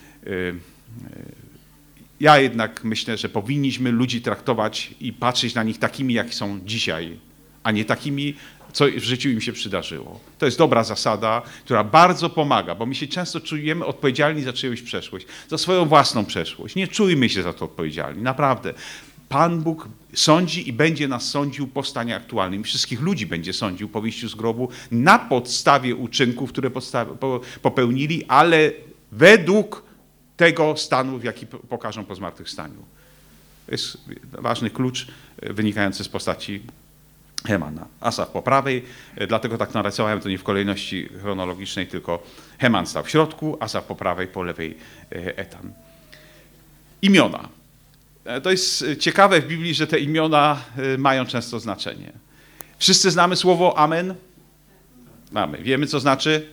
Ja jednak myślę, że powinniśmy ludzi traktować i patrzeć na nich takimi, jak są dzisiaj, a nie takimi, co w życiu im się przydarzyło. To jest dobra zasada, która bardzo pomaga, bo my się często czujemy odpowiedzialni za czyjąś przeszłość, za swoją własną przeszłość. Nie czujmy się za to odpowiedzialni, naprawdę. Pan Bóg sądzi i będzie nas sądził po stanie aktualnym. Wszystkich ludzi będzie sądził po wyjściu z grobu na podstawie uczynków, które popełnili, ale według tego stanu, w jaki pokażą po zmartwychwstaniu. To jest ważny klucz wynikający z postaci Hemana. Asaf po prawej, dlatego tak narysowałem to nie w kolejności chronologicznej, tylko Heman stał w środku, Asaf po prawej, po lewej Etan. Imiona. To jest ciekawe w Biblii, że te imiona mają często znaczenie. Wszyscy znamy słowo amen? Mamy. Wiemy, co znaczy?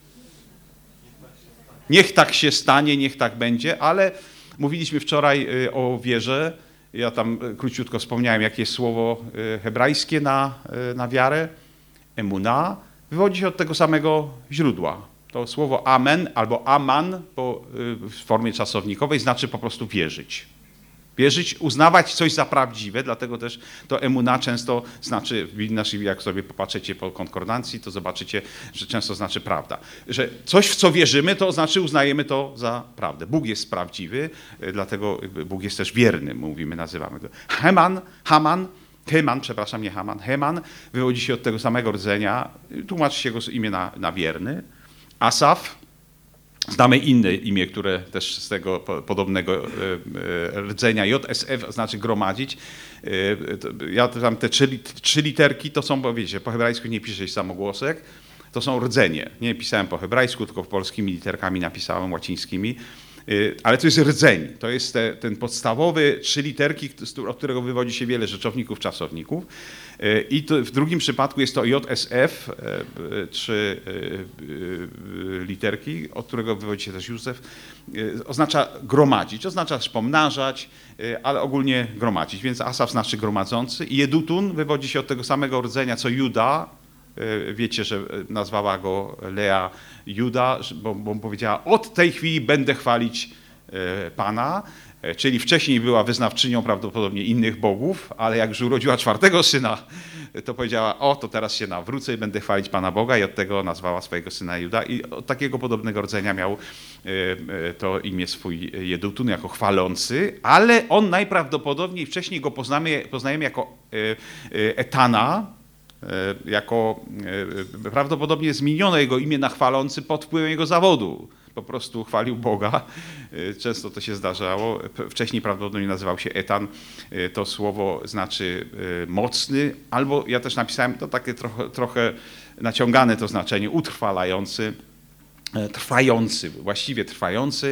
Niech tak się stanie, niech tak będzie, ale mówiliśmy wczoraj o wierze. Ja tam króciutko wspomniałem, jakie jest słowo hebrajskie na wiarę. Emuna wywodzi się od tego samego źródła. To słowo amen albo aman w formie czasownikowej znaczy po prostu wierzyć. Wierzyć, uznawać coś za prawdziwe, dlatego też to emuna często znaczy, jak sobie popatrzycie po konkordancji, to zobaczycie, że często znaczy prawda. Że coś, w co wierzymy, to znaczy uznajemy to za prawdę. Bóg jest prawdziwy, dlatego Bóg jest też wierny, nazywamy go. Heman wywodzi się od tego samego rdzenia, tłumaczy się jego imię na wierny. Asaf. Znamy inne imię, które też z tego podobnego rdzenia JSF znaczy gromadzić. Ja tam te trzy literki to są, bo wiecie, po hebrajsku nie pisze się samogłosek, to są rdzenie. Nie pisałem po hebrajsku, tylko polskimi literkami napisałem, łacińskimi. Ale to jest rdzeń. To jest ten podstawowy 3 literki, od którego wywodzi się wiele rzeczowników, czasowników. I to w drugim przypadku jest to JSF, 3 literki, od którego wywodzi się też Józef. Oznacza gromadzić, oznacza też pomnażać, ale ogólnie gromadzić. Więc Asaf znaczy gromadzący. I Jedutun wywodzi się od tego samego rdzenia, co Juda. Wiecie, że nazwała go Lea Juda, bo powiedziała, od tej chwili będę chwalić Pana, czyli wcześniej była wyznawczynią prawdopodobnie innych bogów, ale jak już urodziła 4. syna, to powiedziała, to teraz się nawrócę i będę chwalić Pana Boga i od tego nazwała swojego syna Juda i od takiego podobnego rdzenia miał to imię swój Jedutun jako chwalący, ale on najprawdopodobniej wcześniej go poznajemy jako Etana, jako prawdopodobnie zmieniono jego imię na chwalący pod wpływem jego zawodu. Po prostu chwalił Boga. Często to się zdarzało. Wcześniej prawdopodobnie nazywał się Etan. To słowo znaczy mocny, albo ja też napisałem, to takie trochę naciągane to znaczenie, utrwalający, trwający, właściwie trwający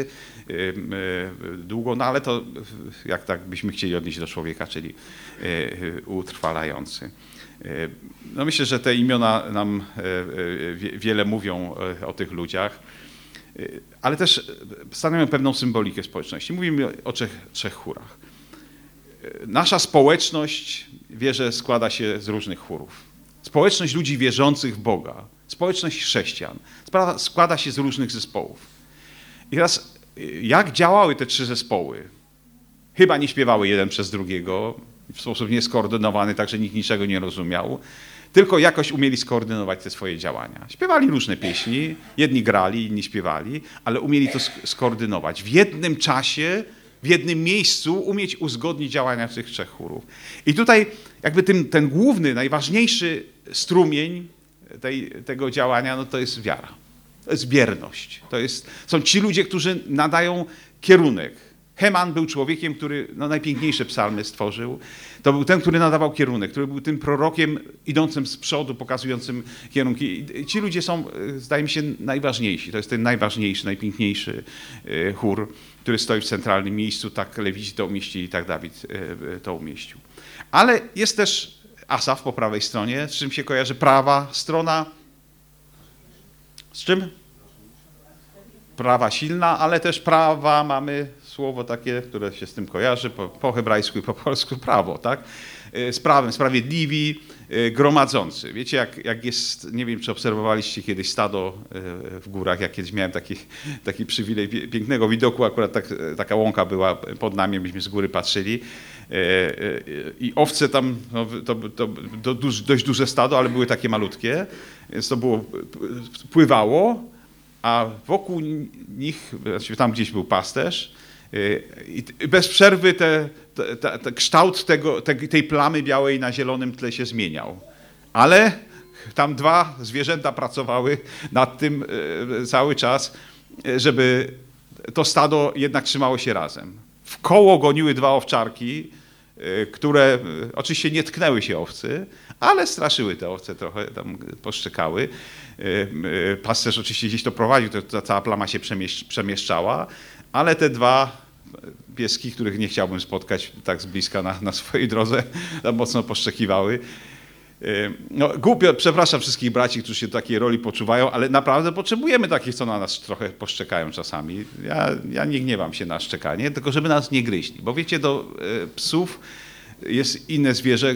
długo, no ale to jak tak byśmy chcieli odnieść do człowieka, czyli utrwalający. No myślę, że te imiona nam wiele mówią o tych ludziach, ale też stanowią pewną symbolikę społeczności. Mówimy o trzech chórach. Nasza społeczność, wierzę, składa się z różnych chórów. Społeczność ludzi wierzących w Boga, społeczność chrześcijan składa się z różnych zespołów. I teraz jak działały te 3 zespoły? Chyba nie śpiewały jeden przez drugiego, w sposób nieskoordynowany, tak że nikt niczego nie rozumiał, tylko jakoś umieli skoordynować te swoje działania. Śpiewali różne pieśni, jedni grali, inni śpiewali, ale umieli to skoordynować. W jednym czasie, w jednym miejscu umieć uzgodnić działania tych 3 chórów. I tutaj jakby ten główny, najważniejszy strumień tego działania, no to jest wiara. To jest wierność. Są ci ludzie, którzy nadają kierunek. Heman był człowiekiem, który najpiękniejsze psalmy stworzył. To był ten, który nadawał kierunek, który był tym prorokiem idącym z przodu, pokazującym kierunki. I ci ludzie są, zdaje mi się, najważniejsi. To jest ten najważniejszy, najpiękniejszy chór, który stoi w centralnym miejscu. Tak Lewici to umieścili, tak Dawid to umieścił. Ale jest też Asaf po prawej stronie. Z czym się kojarzy prawa strona? Z czym? Prawa silna, ale też prawa, mamy słowo takie, które się z tym kojarzy, po hebrajsku i po polsku prawo, tak? Z prawem, sprawiedliwi, gromadzący. Wiecie, jak jest, nie wiem, czy obserwowaliście kiedyś stado w górach, jak kiedyś miałem taki przywilej pięknego widoku, akurat taka łąka była pod nami, myśmy z góry patrzyli i owce tam, to dość duże stado, ale były takie malutkie, więc to pływało, a wokół nich, tam gdzieś był pasterz i bez przerwy kształt tej plamy białej na zielonym tle się zmieniał. Ale tam dwa zwierzęta pracowały nad tym cały czas, żeby to stado jednak trzymało się razem. W koło goniły dwa owczarki, które oczywiście nie tknęły się owcy, ale straszyły te owce trochę, tam poszczekały. Pasterz oczywiście gdzieś to prowadził, ta cała plama się przemieszczała, ale te dwa pieski, których nie chciałbym spotkać tak z bliska na swojej drodze, tam mocno poszczekiwały. No, głupio, przepraszam wszystkich braci, którzy się do takiej roli poczuwają, ale naprawdę potrzebujemy takich, co na nas trochę poszczekają czasami. Ja nie gniewam się na szczekanie, tylko żeby nas nie gryźli. Bo wiecie, do psów jest inne zwierzę,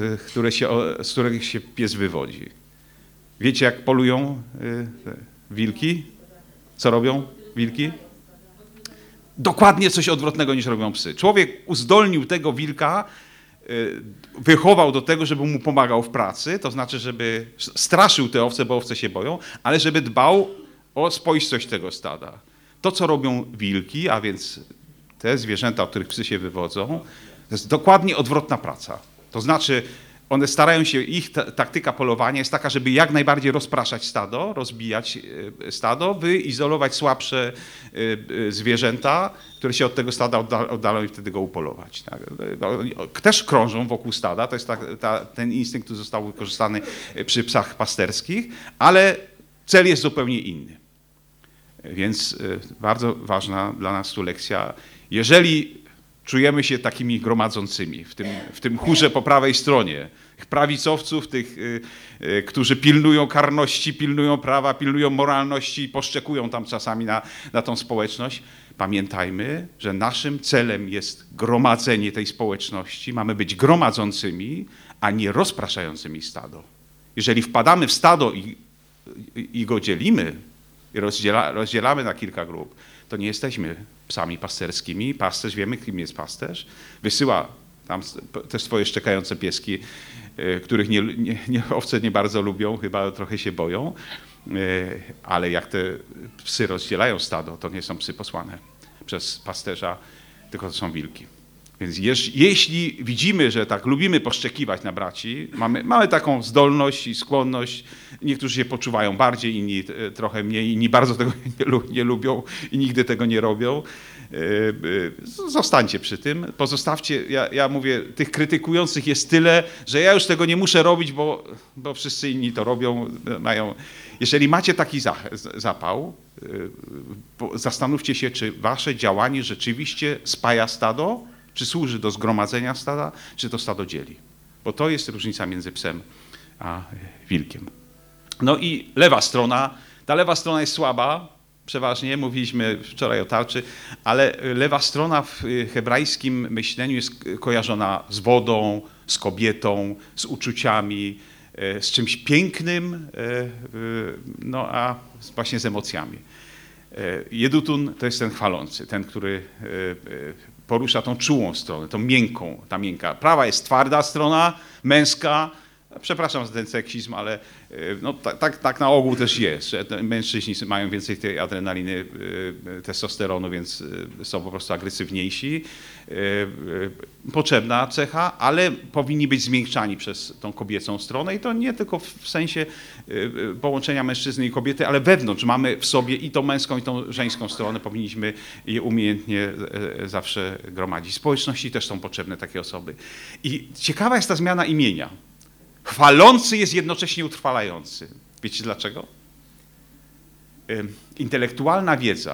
z którego się pies wywodzi. Wiecie, jak polują wilki? Co robią wilki? Dokładnie coś odwrotnego niż robią psy. Człowiek uzdolnił tego wilka, wychował do tego, żeby mu pomagał w pracy, to znaczy, żeby straszył te owce, bo owce się boją, ale żeby dbał o spoistość tego stada. To, co robią wilki, a więc te zwierzęta, od których psy się wywodzą, to jest dokładnie odwrotna praca. To znaczy, one starają się, ich taktyka polowania jest taka, żeby jak najbardziej rozpraszać stado, rozbijać stado, wyizolować słabsze zwierzęta, które się od tego stada oddalą i wtedy go upolować. Tak? Też krążą wokół stada, to jest ten instynkt, który został wykorzystany przy psach pasterskich, ale cel jest zupełnie inny. Więc bardzo ważna dla nas tu lekcja. Jeżeli czujemy się takimi gromadzącymi w tym chórze po prawej stronie, tych prawicowców, tych, którzy pilnują karności, pilnują prawa, pilnują moralności i poszczekują tam czasami na tą społeczność. Pamiętajmy, że naszym celem jest gromadzenie tej społeczności. Mamy być gromadzącymi, a nie rozpraszającymi stado. Jeżeli wpadamy w stado i go dzielimy, i rozdzielamy na kilka grup, to nie jesteśmy psami pasterskimi. Pasterz, wiemy, kim jest pasterz. Wysyła tam te swoje szczekające pieski, których owce nie bardzo lubią, chyba trochę się boją, ale jak te psy rozdzielają stado, to nie są psy posłane przez pasterza, tylko to są wilki. Więc jeśli widzimy, że tak lubimy poszczekiwać na braci, mamy taką zdolność i skłonność, niektórzy się poczuwają bardziej, inni trochę mniej, inni bardzo tego nie lubią i nigdy tego nie robią, zostańcie przy tym, pozostawcie, ja mówię, tych krytykujących jest tyle, że ja już tego nie muszę robić, bo wszyscy inni to robią, mają. Jeżeli macie taki zapał, zastanówcie się, czy wasze działanie rzeczywiście spaja stado, czy służy do zgromadzenia stada, czy to stado dzieli. Bo to jest różnica między psem a wilkiem. No i lewa strona, ta lewa strona jest słaba, przeważnie, mówiliśmy wczoraj o tarczy, ale lewa strona w hebrajskim myśleniu jest kojarzona z wodą, z kobietą, z uczuciami, z czymś pięknym, no a właśnie z emocjami. Jedutun to jest ten chwalący, ten, który porusza tą czułą stronę, tą miękką, ta miękka. Prawa jest twarda strona, męska, Przepraszam za ten seksizm, ale no, tak na ogół też jest, że mężczyźni mają więcej tej adrenaliny, testosteronu, więc są po prostu agresywniejsi. Potrzebna cecha, ale powinni być zmiękczani przez tą kobiecą stronę i to nie tylko w sensie połączenia mężczyzny i kobiety, ale wewnątrz mamy w sobie i tą męską, i tą żeńską stronę, powinniśmy je umiejętnie zawsze gromadzić. W społeczności też są potrzebne takie osoby. I ciekawa jest ta zmiana imienia. Chwalący jest jednocześnie utrwalający. Wiecie dlaczego? Intelektualna wiedza,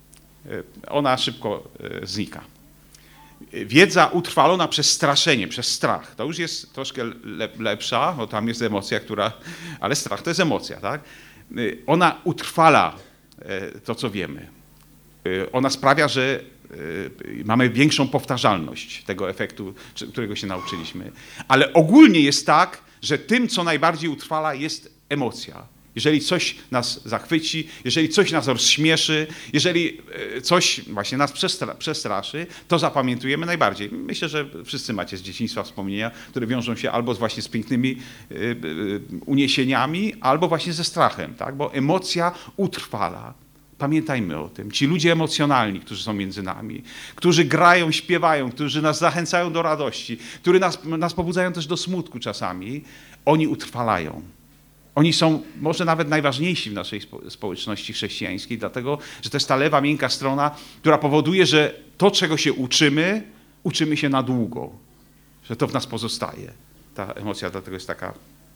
ona szybko znika. Wiedza utrwalona przez straszenie, przez strach, to już jest troszkę lepsza, bo tam jest emocja, ale strach to jest emocja, tak? Ona utrwala to, co wiemy. Ona sprawia, że mamy większą powtarzalność tego efektu, którego się nauczyliśmy. Ale ogólnie jest tak, że tym, co najbardziej utrwala, jest emocja. Jeżeli coś nas zachwyci, jeżeli coś nas rozśmieszy, jeżeli coś właśnie nas przestraszy, to zapamiętujemy najbardziej. Myślę, że wszyscy macie z dzieciństwa wspomnienia, które wiążą się albo właśnie z pięknymi uniesieniami, albo właśnie ze strachem, tak? Bo emocja utrwala. Pamiętajmy o tym. Ci ludzie emocjonalni, którzy są między nami, którzy grają, śpiewają, którzy nas zachęcają do radości, którzy nas pobudzają też do smutku czasami, oni utrwalają. Oni są może nawet najważniejsi w naszej społeczności chrześcijańskiej, dlatego że to jest ta lewa, miękka strona, która powoduje, że to, czego się uczymy się na długo, że to w nas pozostaje. Ta emocja dlatego jest taka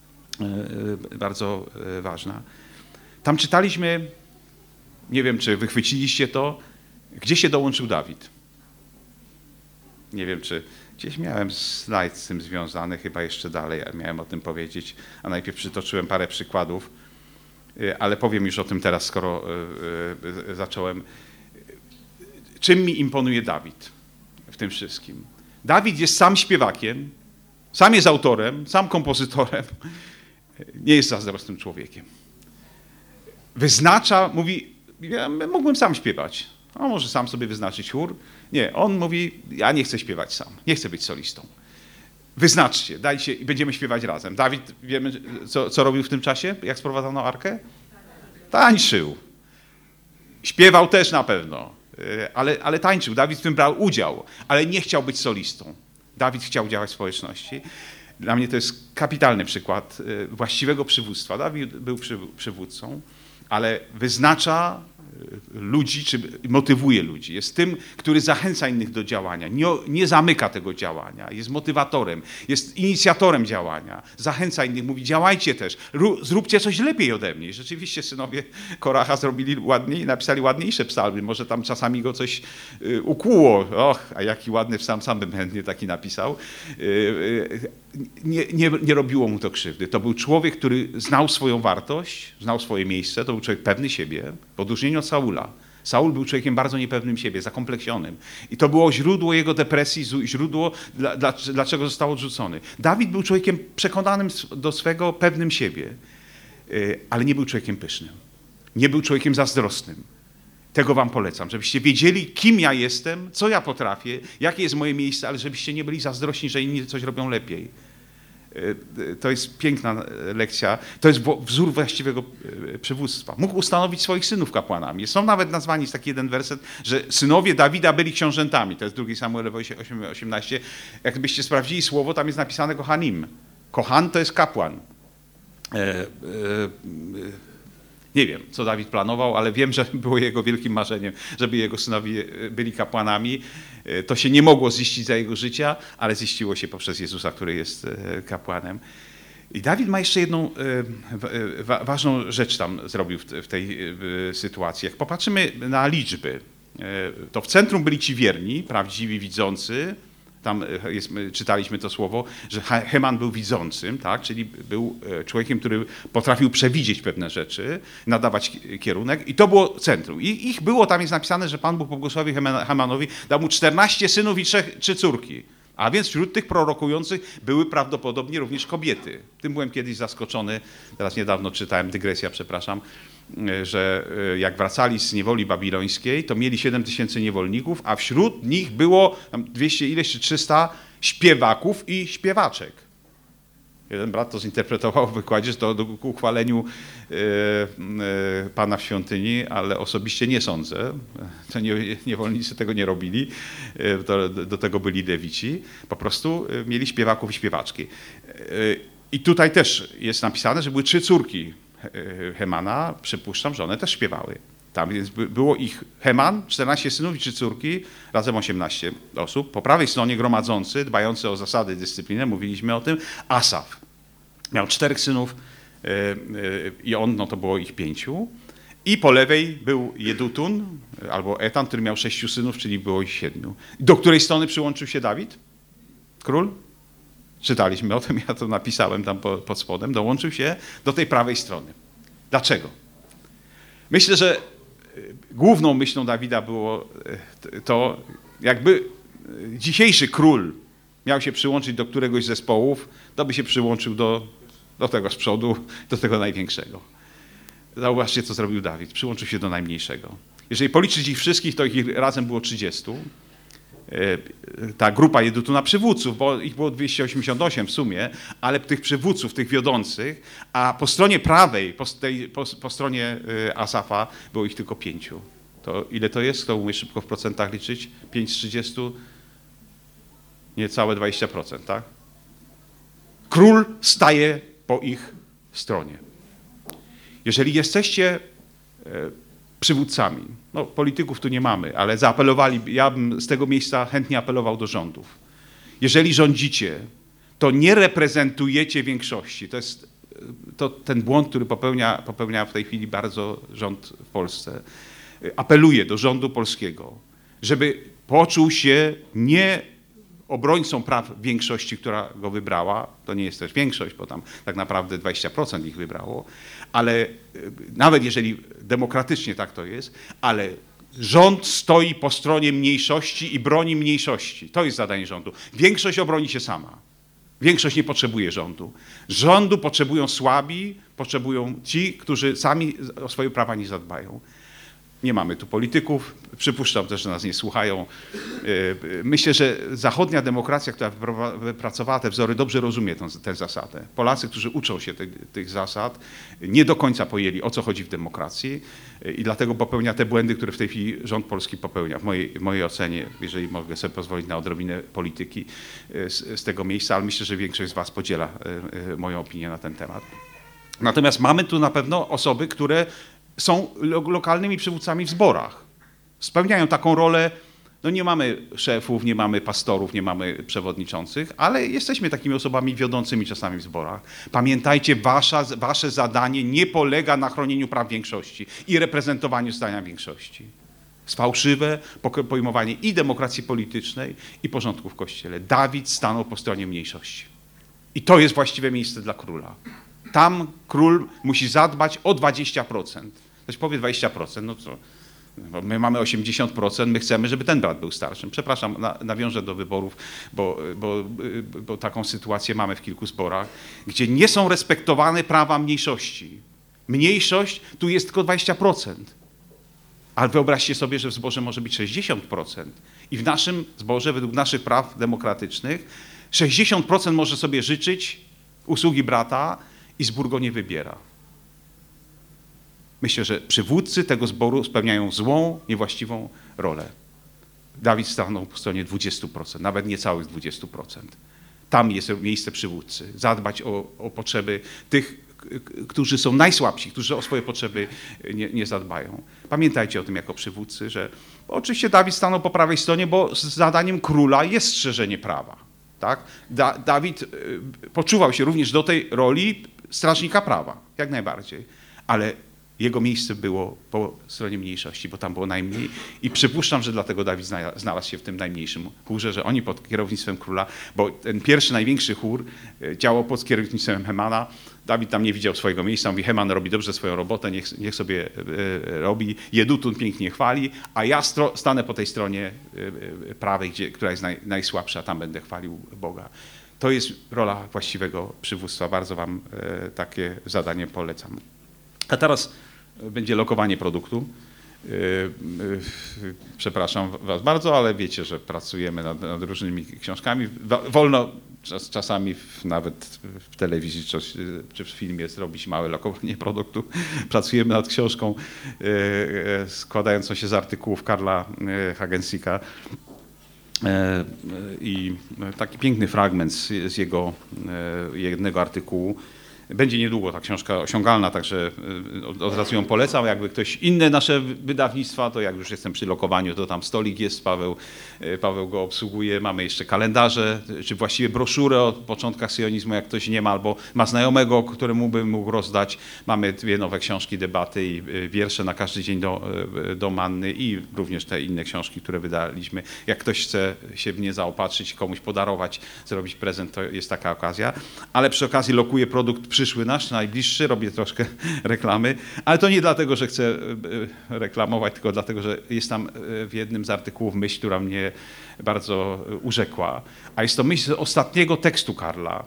bardzo ważna. Tam czytaliśmy, nie wiem, czy wychwyciliście to, gdzie się dołączył Dawid. Nie wiem, czy gdzieś miałem slajd z tym związany, chyba jeszcze dalej miałem o tym powiedzieć, a najpierw przytoczyłem parę przykładów, ale powiem już o tym teraz, skoro zacząłem. Czym mi imponuje Dawid w tym wszystkim? Dawid jest sam śpiewakiem, sam jest autorem, sam kompozytorem, nie jest zazdrosnym człowiekiem. Wyznacza, mówi, ja mógłbym sam śpiewać. A może sam sobie wyznaczyć chór? Nie, on mówi, ja nie chcę śpiewać sam, nie chcę być solistą. Wyznaczcie, dajcie i będziemy śpiewać razem. Dawid, wiemy, co robił w tym czasie, jak sprowadzano arkę? Tańczył. Śpiewał też na pewno, ale tańczył. Dawid w tym brał udział, ale nie chciał być solistą. Dawid chciał działać w społeczności. Dla mnie to jest kapitalny przykład właściwego przywództwa. Dawid był przywódcą, ale wyznacza ludzi, czy motywuje ludzi. Jest tym, który zachęca innych do działania, nie zamyka tego działania, jest motywatorem, jest inicjatorem działania, zachęca innych, mówi działajcie też, zróbcie coś lepiej ode mnie. I rzeczywiście synowie Koracha zrobili ładniej, napisali ładniejsze psalmy, może tam czasami go coś ukłuło. Och, a jaki ładny psalm, sam bym chętnie taki napisał. Nie robiło mu to krzywdy. To był człowiek, który znał swoją wartość, znał swoje miejsce, to był człowiek pewny siebie, w odróżnieniu od Saula. Saul był człowiekiem bardzo niepewnym siebie, zakompleksionym. I to było źródło jego depresji, źródło, dlaczego został odrzucony. Dawid był człowiekiem przekonanym do swego, pewnym siebie, ale nie był człowiekiem pysznym. Nie był człowiekiem zazdrosnym. Tego wam polecam, żebyście wiedzieli, kim ja jestem, co ja potrafię, jakie jest moje miejsce, ale żebyście nie byli zazdrośni, że inni coś robią lepiej. To jest piękna lekcja, to jest wzór właściwego przywództwa. Mógł ustanowić swoich synów kapłanami. Są nawet nazwani, jest taki jeden werset, że synowie Dawida byli książętami. To jest 2 Samuelowy 8:18. Jakbyście sprawdzili słowo, tam jest napisane kohanim. Kohan to jest kapłan. Nie wiem, co Dawid planował, ale wiem, że było jego wielkim marzeniem, żeby jego synowie byli kapłanami. To się nie mogło ziścić za jego życia, ale ziściło się poprzez Jezusa, który jest kapłanem. I Dawid ma jeszcze jedną ważną rzecz tam zrobił w tej sytuacji. Jak popatrzymy na liczby, to w centrum byli ci wierni, prawdziwi, widzący. Tam czytaliśmy to słowo, że Heman był widzącym, tak? Czyli był człowiekiem, który potrafił przewidzieć pewne rzeczy, nadawać kierunek i to było centrum. I ich było, tam jest napisane, że Pan Bóg pobłogosławił Hemanowi, dał mu 14 synów i 3 córki. A więc wśród tych prorokujących były prawdopodobnie również kobiety. Tym byłem kiedyś zaskoczony, teraz niedawno czytałem, dygresja, przepraszam, że jak wracali z niewoli babilońskiej, to mieli 7000 niewolników, a wśród nich było tam 200 ileś czy 300 śpiewaków i śpiewaczek. Jeden brat to zinterpretował w wykładzie, że to ku uchwaleniu Pana w świątyni, ale osobiście nie sądzę. To niewolnicy tego nie robili, do tego byli lewici. Po prostu mieli śpiewaków i śpiewaczki. I tutaj też jest napisane, że były 3 córki Hemana. Przypuszczam, że one też śpiewały. Tam więc było ich Heman, 14 synów i 3 córki, razem 18 osób. Po prawej stronie gromadzący, dbający o zasady, dyscyplinę, mówiliśmy o tym, Asaf. Miał 4 synów i on, no to było ich 5. I po lewej był Jedutun, albo Etan, który miał 6 synów, czyli było ich 7. Do której strony przyłączył się Dawid? Król? Czytaliśmy o tym, ja to napisałem tam pod spodem. Dołączył się do tej prawej strony. Dlaczego? Myślę, że główną myślą Dawida było to, jakby dzisiejszy król miał się przyłączyć do któregoś z zespołów, to by się przyłączył do tego z przodu, do tego największego. Zauważcie, co zrobił Dawid. Przyłączył się do najmniejszego. Jeżeli policzyć ich wszystkich, to ich razem było 30. Ta grupa Jedutuna przywódców, bo ich było 288 w sumie, ale tych przywódców, tych wiodących, a po stronie prawej, po stronie Asafa było ich tylko 5. To ile to jest? Kto umie szybko w procentach liczyć? 5 z 30? Niecałe 20%, tak? Król staje po ich stronie. Jeżeli jesteście przywódcami, no polityków tu nie mamy, ale zaapelowali, ja bym z tego miejsca chętnie apelował do rządów. Jeżeli rządzicie, to nie reprezentujecie większości. To jest ten błąd, który popełnia w tej chwili bardzo rząd w Polsce. Apeluję do rządu polskiego, żeby poczuł się nie obrońcą praw większości, która go wybrała, to nie jest też większość, bo tam tak naprawdę 20% ich wybrało, ale nawet jeżeli demokratycznie tak to jest, ale rząd stoi po stronie mniejszości i broni mniejszości. To jest zadanie rządu. Większość obroni się sama. Większość nie potrzebuje rządu. Rządu potrzebują słabi, potrzebują ci, którzy sami o swoje prawa nie zadbają. Nie mamy tu polityków, przypuszczam też, że nas nie słuchają. Myślę, że zachodnia demokracja, która wypracowała te wzory, dobrze rozumie tę zasadę. Polacy, którzy uczą się tych zasad, nie do końca pojęli, o co chodzi w demokracji i dlatego popełnia te błędy, które w tej chwili rząd polski popełnia. W mojej ocenie, jeżeli mogę sobie pozwolić na odrobinę polityki z tego miejsca, ale myślę, że większość z was podziela moją opinię na ten temat. Natomiast mamy tu na pewno osoby, które są lokalnymi przywódcami w zborach. Spełniają taką rolę, no nie mamy szefów, nie mamy pastorów, nie mamy przewodniczących, ale jesteśmy takimi osobami wiodącymi czasami w zborach. Pamiętajcie, wasze zadanie nie polega na chronieniu praw większości i reprezentowaniu zdania większości. Jest fałszywe pojmowanie i demokracji politycznej, i porządku w Kościele. Dawid stanął po stronie mniejszości. I to jest właściwe miejsce dla króla. Tam król musi zadbać o 20%. Ktoś powie 20%, no co? Bo my mamy 80%, my chcemy, żeby ten brat był starszym. Przepraszam, nawiążę do wyborów, bo taką sytuację mamy w kilku zborach, gdzie nie są respektowane prawa mniejszości. Mniejszość tu jest tylko 20%. Ale wyobraźcie sobie, że w zborze może być 60%. I w naszym zborze, według naszych praw demokratycznych, 60% może sobie życzyć usługi brata i zbór go nie wybiera. Myślę, że przywódcy tego zboru spełniają złą, niewłaściwą rolę. Dawid stanął po stronie 20%, nawet niecałych 20%. Tam jest miejsce przywódcy. Zadbać o potrzeby tych, którzy są najsłabsi, którzy o swoje potrzeby nie zadbają. Pamiętajcie o tym jako przywódcy, że oczywiście Dawid stanął po prawej stronie, bo zadaniem króla jest strzeżenie prawa. Tak? Dawid poczuwał się również do tej roli strażnika prawa, jak najbardziej. Ale jego miejsce było po stronie mniejszości, bo tam było najmniej i przypuszczam, że dlatego Dawid znalazł się w tym najmniejszym chórze, że oni pod kierownictwem króla, bo ten pierwszy, największy chór działał pod kierownictwem Hemana. Dawid tam nie widział swojego miejsca, mówi, Heman robi dobrze swoją robotę, niech sobie robi. Jedutun pięknie chwali, a ja stanę po tej stronie prawej, która jest najsłabsza, tam będę chwalił Boga. To jest rola właściwego przywództwa. Bardzo wam takie zadanie polecam. A teraz będzie lokowanie produktu. Przepraszam was bardzo, ale wiecie, że pracujemy nad różnymi książkami. Wolno czasami nawet w telewizji czy w filmie zrobić małe lokowanie produktu. Pracujemy nad książką składającą się z artykułów Karla Hagensicka. I taki piękny fragment z jego jednego artykułu. Będzie niedługo ta książka osiągalna, także od razu ją polecam. Jakby ktoś inne nasze wydawnictwa, to jak już jestem przy lokowaniu, to tam stolik jest, Paweł go obsługuje. Mamy jeszcze kalendarze, czy właściwie broszurę o początkach sionizmu, jak ktoś nie ma, albo ma znajomego, któremu by mógł rozdać. Mamy 2 nowe książki, debaty i wiersze na każdy dzień do manny i również te inne książki, które wydaliśmy. Jak ktoś chce się w nie zaopatrzyć, komuś podarować, zrobić prezent, to jest taka okazja. Ale przy okazji lokuję produkt przyszły nasz, najbliższy, robię troszkę reklamy, ale to nie dlatego, że chcę reklamować, tylko dlatego, że jest tam w jednym z artykułów myśl, która mnie bardzo urzekła, a jest to myśl z ostatniego tekstu Karla.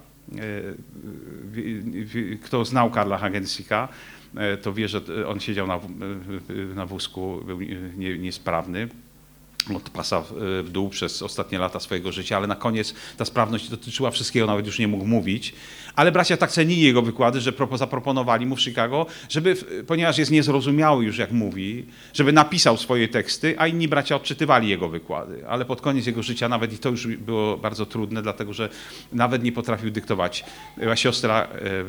Kto znał Karla Hagensicka, to wie, że on siedział na wózku, był niesprawny od pasa w dół przez ostatnie lata swojego życia, ale na koniec ta sprawność dotyczyła wszystkiego, nawet już nie mógł mówić. Ale bracia tak cenili jego wykłady, że zaproponowali mu w Chicago, żeby, ponieważ jest niezrozumiały już jak mówi, żeby napisał swoje teksty, a inni bracia odczytywali jego wykłady. Ale pod koniec jego życia nawet i to już było bardzo trudne, dlatego że nawet nie potrafił dyktować. Była siostra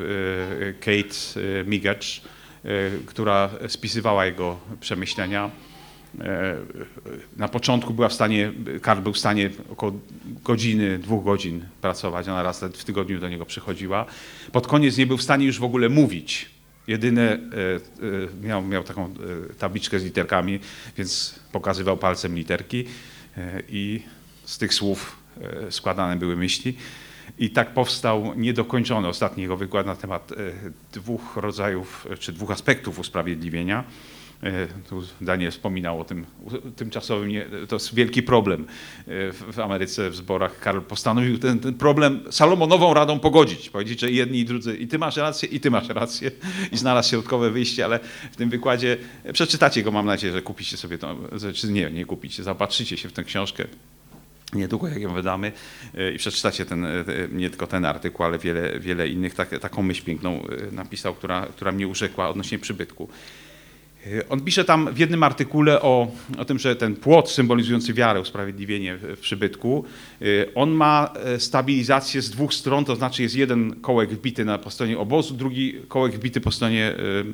Kate Migacz, która spisywała jego przemyślenia. Na początku Karl był w stanie około godziny, 2 godzin pracować, ona raz w tygodniu do niego przychodziła. Pod koniec nie był w stanie już w ogóle mówić. Jedyne, miał taką tabliczkę z literkami, więc pokazywał palcem literki i z tych słów składane były myśli. I tak powstał niedokończony ostatni jego wykład na temat 2 rodzajów, czy 2 aspektów usprawiedliwienia. Tu Daniel wspominał o tym tymczasowym, to jest wielki problem w Ameryce, w zborach. Karl postanowił ten problem Salomonową radą pogodzić, powiedzieć, że jedni i drudzy, i ty masz rację, i ty masz rację, i znalazł środkowe wyjście, ale w tym wykładzie, przeczytacie go, mam nadzieję, że kupicie sobie to, czy nie kupicie, zaopatrzycie się w tę książkę. Niedługo jak ją wydamy i przeczytacie nie tylko ten artykuł, ale wiele innych. Taką myśl piękną napisał, która mnie urzekła odnośnie przybytku. On pisze tam w jednym artykule o tym, że ten płot symbolizujący wiarę, usprawiedliwienie w przybytku, on ma stabilizację z 2 stron, to znaczy jest jeden kołek wbity po stronie obozu, drugi kołek wbity po stronie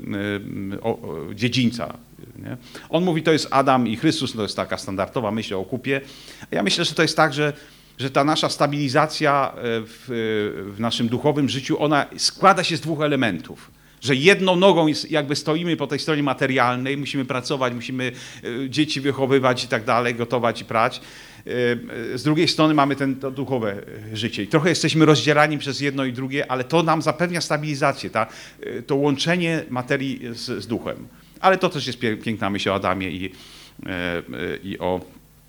dziedzińca. Nie? On mówi, to jest Adam i Chrystus, to jest taka standardowa myśl o okupie. A ja myślę, że to jest tak, że ta nasza stabilizacja w naszym duchowym życiu, ona składa się z 2 elementów. Że jedną nogą jakby stoimy po tej stronie materialnej, musimy pracować, musimy dzieci wychowywać i tak dalej, gotować i prać. Z drugiej strony mamy to duchowe życie. I trochę jesteśmy rozdzierani przez jedno i drugie, ale to nam zapewnia stabilizację, to łączenie materii z duchem. Ale to też jest piękna myśl o Adamie i o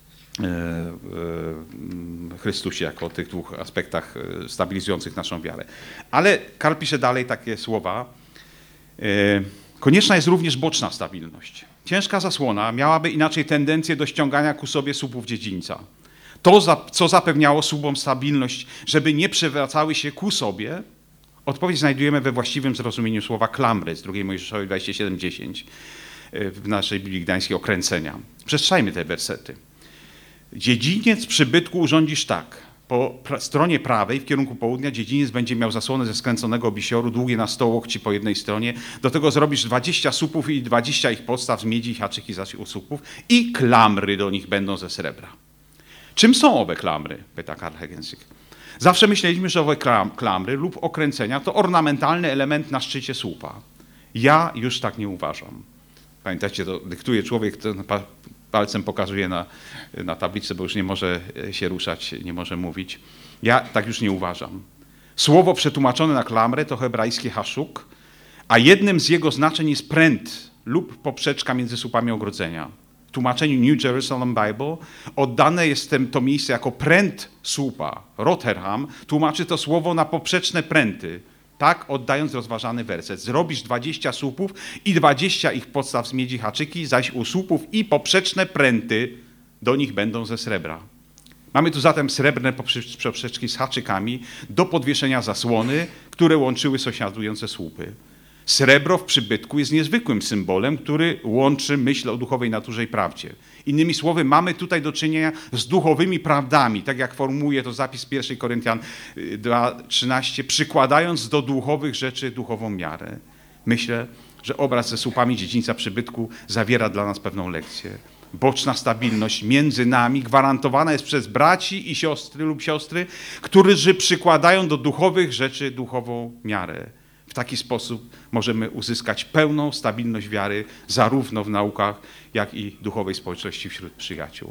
Chrystusie jako o tych 2 aspektach stabilizujących naszą wiarę. Ale Karl pisze dalej takie słowa. Konieczna jest również boczna stabilność. Ciężka zasłona miałaby inaczej tendencję do ściągania ku sobie słupów dziedzińca. To, co zapewniało słupom stabilność, żeby nie przewracały się ku sobie, odpowiedź znajdujemy we właściwym zrozumieniu słowa klamry z 2 Mojżeszowej 27:10 w naszej Biblii Gdańskiej Okręcenia. Przeczytajmy te wersety. Dziedziniec przybytku urządzisz tak. Po stronie prawej w kierunku południa dziedziniec będzie miał zasłonę ze skręconego bisioru, długie na 100 łokci po jednej stronie. Do tego zrobisz 20 słupów i 20 ich podstaw z miedzi, haczyk i słupów i klamry do nich będą ze srebra. Czym są owe klamry? Pyta Karl Hagensicki. Zawsze myśleliśmy, że owe klamry lub okręcenia to ornamentalny element na szczycie słupa. Ja już tak nie uważam. Pamiętacie, to dyktuje człowiek, to palcem pokazuje na tablicy, bo już nie może się ruszać, nie może mówić. Ja tak już nie uważam. Słowo przetłumaczone na klamrę to hebrajskie haszuk, a jednym z jego znaczeń jest pręt lub poprzeczka między słupami ogrodzenia. W tłumaczeniu New Jerusalem Bible oddane jest to miejsce jako pręt słupa. Rotherham tłumaczy to słowo na poprzeczne pręty. Tak, oddając rozważany werset. Zrobisz 20 słupów i 20 ich podstaw z miedzi haczyki, zaś u słupów i poprzeczne pręty do nich będą ze srebra. Mamy tu zatem srebrne poprzeczki z haczykami do podwieszenia zasłony, które łączyły sąsiadujące słupy. Srebro w przybytku jest niezwykłym symbolem, który łączy myśl o duchowej naturze i prawdzie. Innymi słowy, mamy tutaj do czynienia z duchowymi prawdami, tak jak formułuje to zapis 1 Koryntian 2:13, przykładając do duchowych rzeczy duchową miarę. Myślę, że obraz ze słupami dziedzińca przybytku zawiera dla nas pewną lekcję. Boczna stabilność między nami gwarantowana jest przez braci i siostry lub siostry, którzy przykładają do duchowych rzeczy duchową miarę. W taki sposób możemy uzyskać pełną stabilność wiary zarówno w naukach, jak i duchowej społeczności wśród przyjaciół.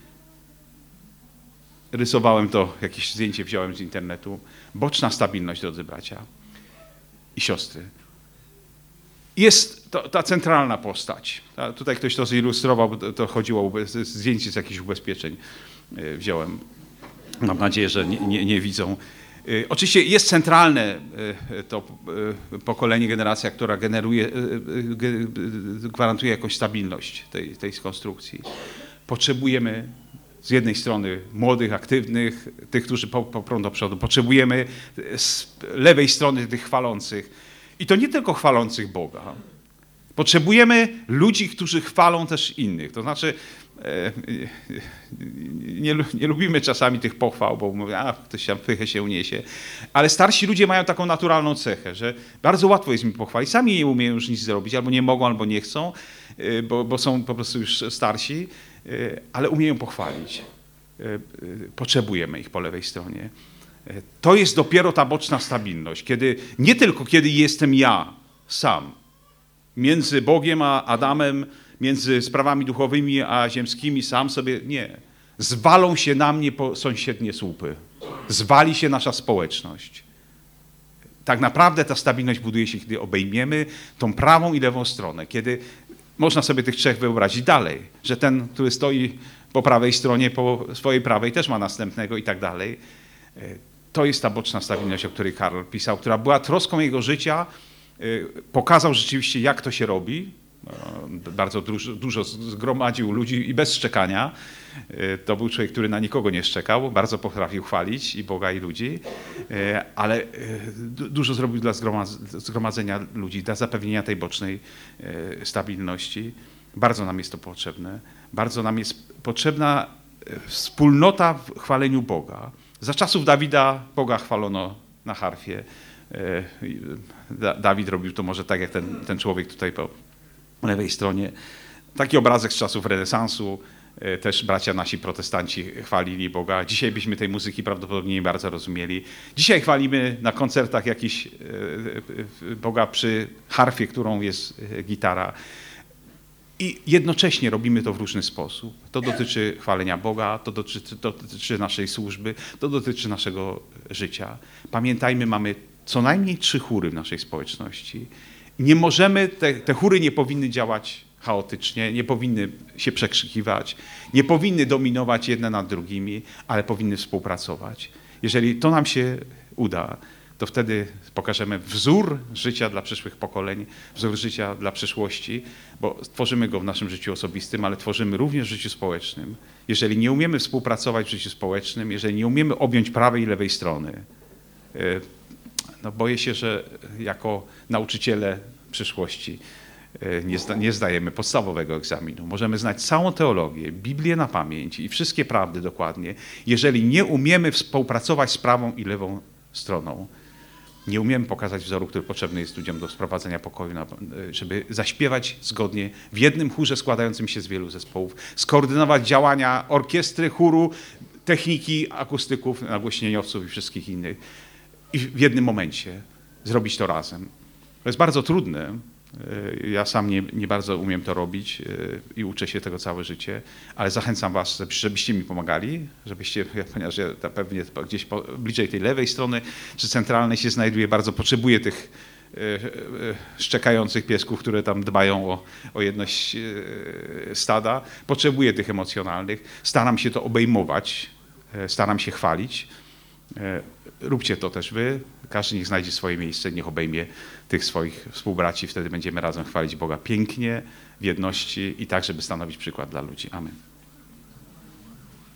Rysowałem to, jakieś zdjęcie wziąłem z internetu. Boczna stabilność, drodzy bracia i siostry. Jest ta centralna postać. Tutaj ktoś to zilustrował, to chodziło o zdjęcie z jakichś ubezpieczeń. Wziąłem. Mam nadzieję, że nie widzą. Oczywiście jest centralne to pokolenie, generacja, która gwarantuje jakąś stabilność tej konstrukcji. Potrzebujemy z jednej strony młodych, aktywnych, tych, którzy poprą do przodu. Potrzebujemy z lewej strony tych chwalących. I to nie tylko chwalących Boga. Potrzebujemy ludzi, którzy chwalą też innych. To znaczy, nie lubimy czasami tych pochwał, bo mówię, ktoś tam pychę się uniesie. Ale starsi ludzie mają taką naturalną cechę, że bardzo łatwo jest mi pochwalić. Sami nie umieją już nic zrobić, albo nie mogą, albo nie chcą, bo są po prostu już starsi, ale umieją pochwalić. Potrzebujemy ich po lewej stronie. To jest dopiero ta boczna stabilność, nie tylko kiedy jestem ja sam, między Bogiem a Adamem, między sprawami duchowymi a ziemskimi, sam sobie, nie. Zwalą się na mnie sąsiednie słupy. Zwali się nasza społeczność. Tak naprawdę ta stabilność buduje się, kiedy obejmiemy tą prawą i lewą stronę, kiedy można sobie tych trzech wyobrazić dalej, że ten, który stoi po prawej stronie, po swojej prawej też ma następnego i tak dalej. To jest ta boczna stabilność, o której Karol pisał, która była troską jego życia. Pokazał rzeczywiście, jak to się robi. Bardzo dużo zgromadził ludzi i bez szczekania. To był człowiek, który na nikogo nie szczekał, bardzo potrafił chwalić i Boga, i ludzi, ale dużo zrobił dla zgromadzenia ludzi, dla zapewnienia tej bocznej stabilności. Bardzo nam jest to potrzebne. Bardzo nam jest potrzebna wspólnota w chwaleniu Boga. Za czasów Dawida Boga chwalono na harfie. Dawid robił to może tak jak ten człowiek tutaj po lewej stronie. Taki obrazek z czasów renesansu. Też bracia nasi protestanci chwalili Boga. Dzisiaj byśmy tej muzyki prawdopodobnie nie bardzo rozumieli. Dzisiaj chwalimy na koncertach jakiś Boga przy harfie, którą jest gitara. I jednocześnie robimy to w różny sposób. To dotyczy chwalenia Boga, to dotyczy naszej służby, to dotyczy naszego życia. Pamiętajmy, mamy co najmniej 3 chóry w naszej społeczności. Nie możemy, te chóry nie powinny działać chaotycznie, nie powinny się przekrzykiwać, nie powinny dominować jedne nad drugimi, ale powinny współpracować. Jeżeli to nam się uda, to wtedy pokażemy wzór życia dla przyszłych pokoleń, wzór życia dla przyszłości, bo tworzymy go w naszym życiu osobistym, ale tworzymy również w życiu społecznym. Jeżeli nie umiemy współpracować w życiu społecznym, jeżeli nie umiemy objąć prawej i lewej strony, no boję się, że jako nauczyciele przyszłości nie zdajemy podstawowego egzaminu. Możemy znać całą teologię, Biblię na pamięć i wszystkie prawdy dokładnie. Jeżeli nie umiemy współpracować z prawą i lewą stroną, nie umiemy pokazać wzoru, który potrzebny jest ludziom do sprowadzenia pokoju, żeby zaśpiewać zgodnie w jednym chórze składającym się z wielu zespołów, skoordynować działania orkiestry, chóru, techniki, akustyków, nagłośnieniowców i wszystkich innych i w jednym momencie zrobić to razem. To jest bardzo trudne. Ja sam nie bardzo umiem to robić i uczę się tego całe życie, ale zachęcam was, żebyście mi pomagali, ponieważ ja pewnie gdzieś bliżej tej lewej strony czy centralnej się znajduję, bardzo potrzebuję tych szczekających piesków, które tam dbają o jedność stada. Potrzebuję tych emocjonalnych, staram się to obejmować, staram się chwalić. Róbcie to też wy. Każdy niech znajdzie swoje miejsce, niech obejmie tych swoich współbraci. Wtedy będziemy razem chwalić Boga pięknie, w jedności i tak, żeby stanowić przykład dla ludzi. Amen.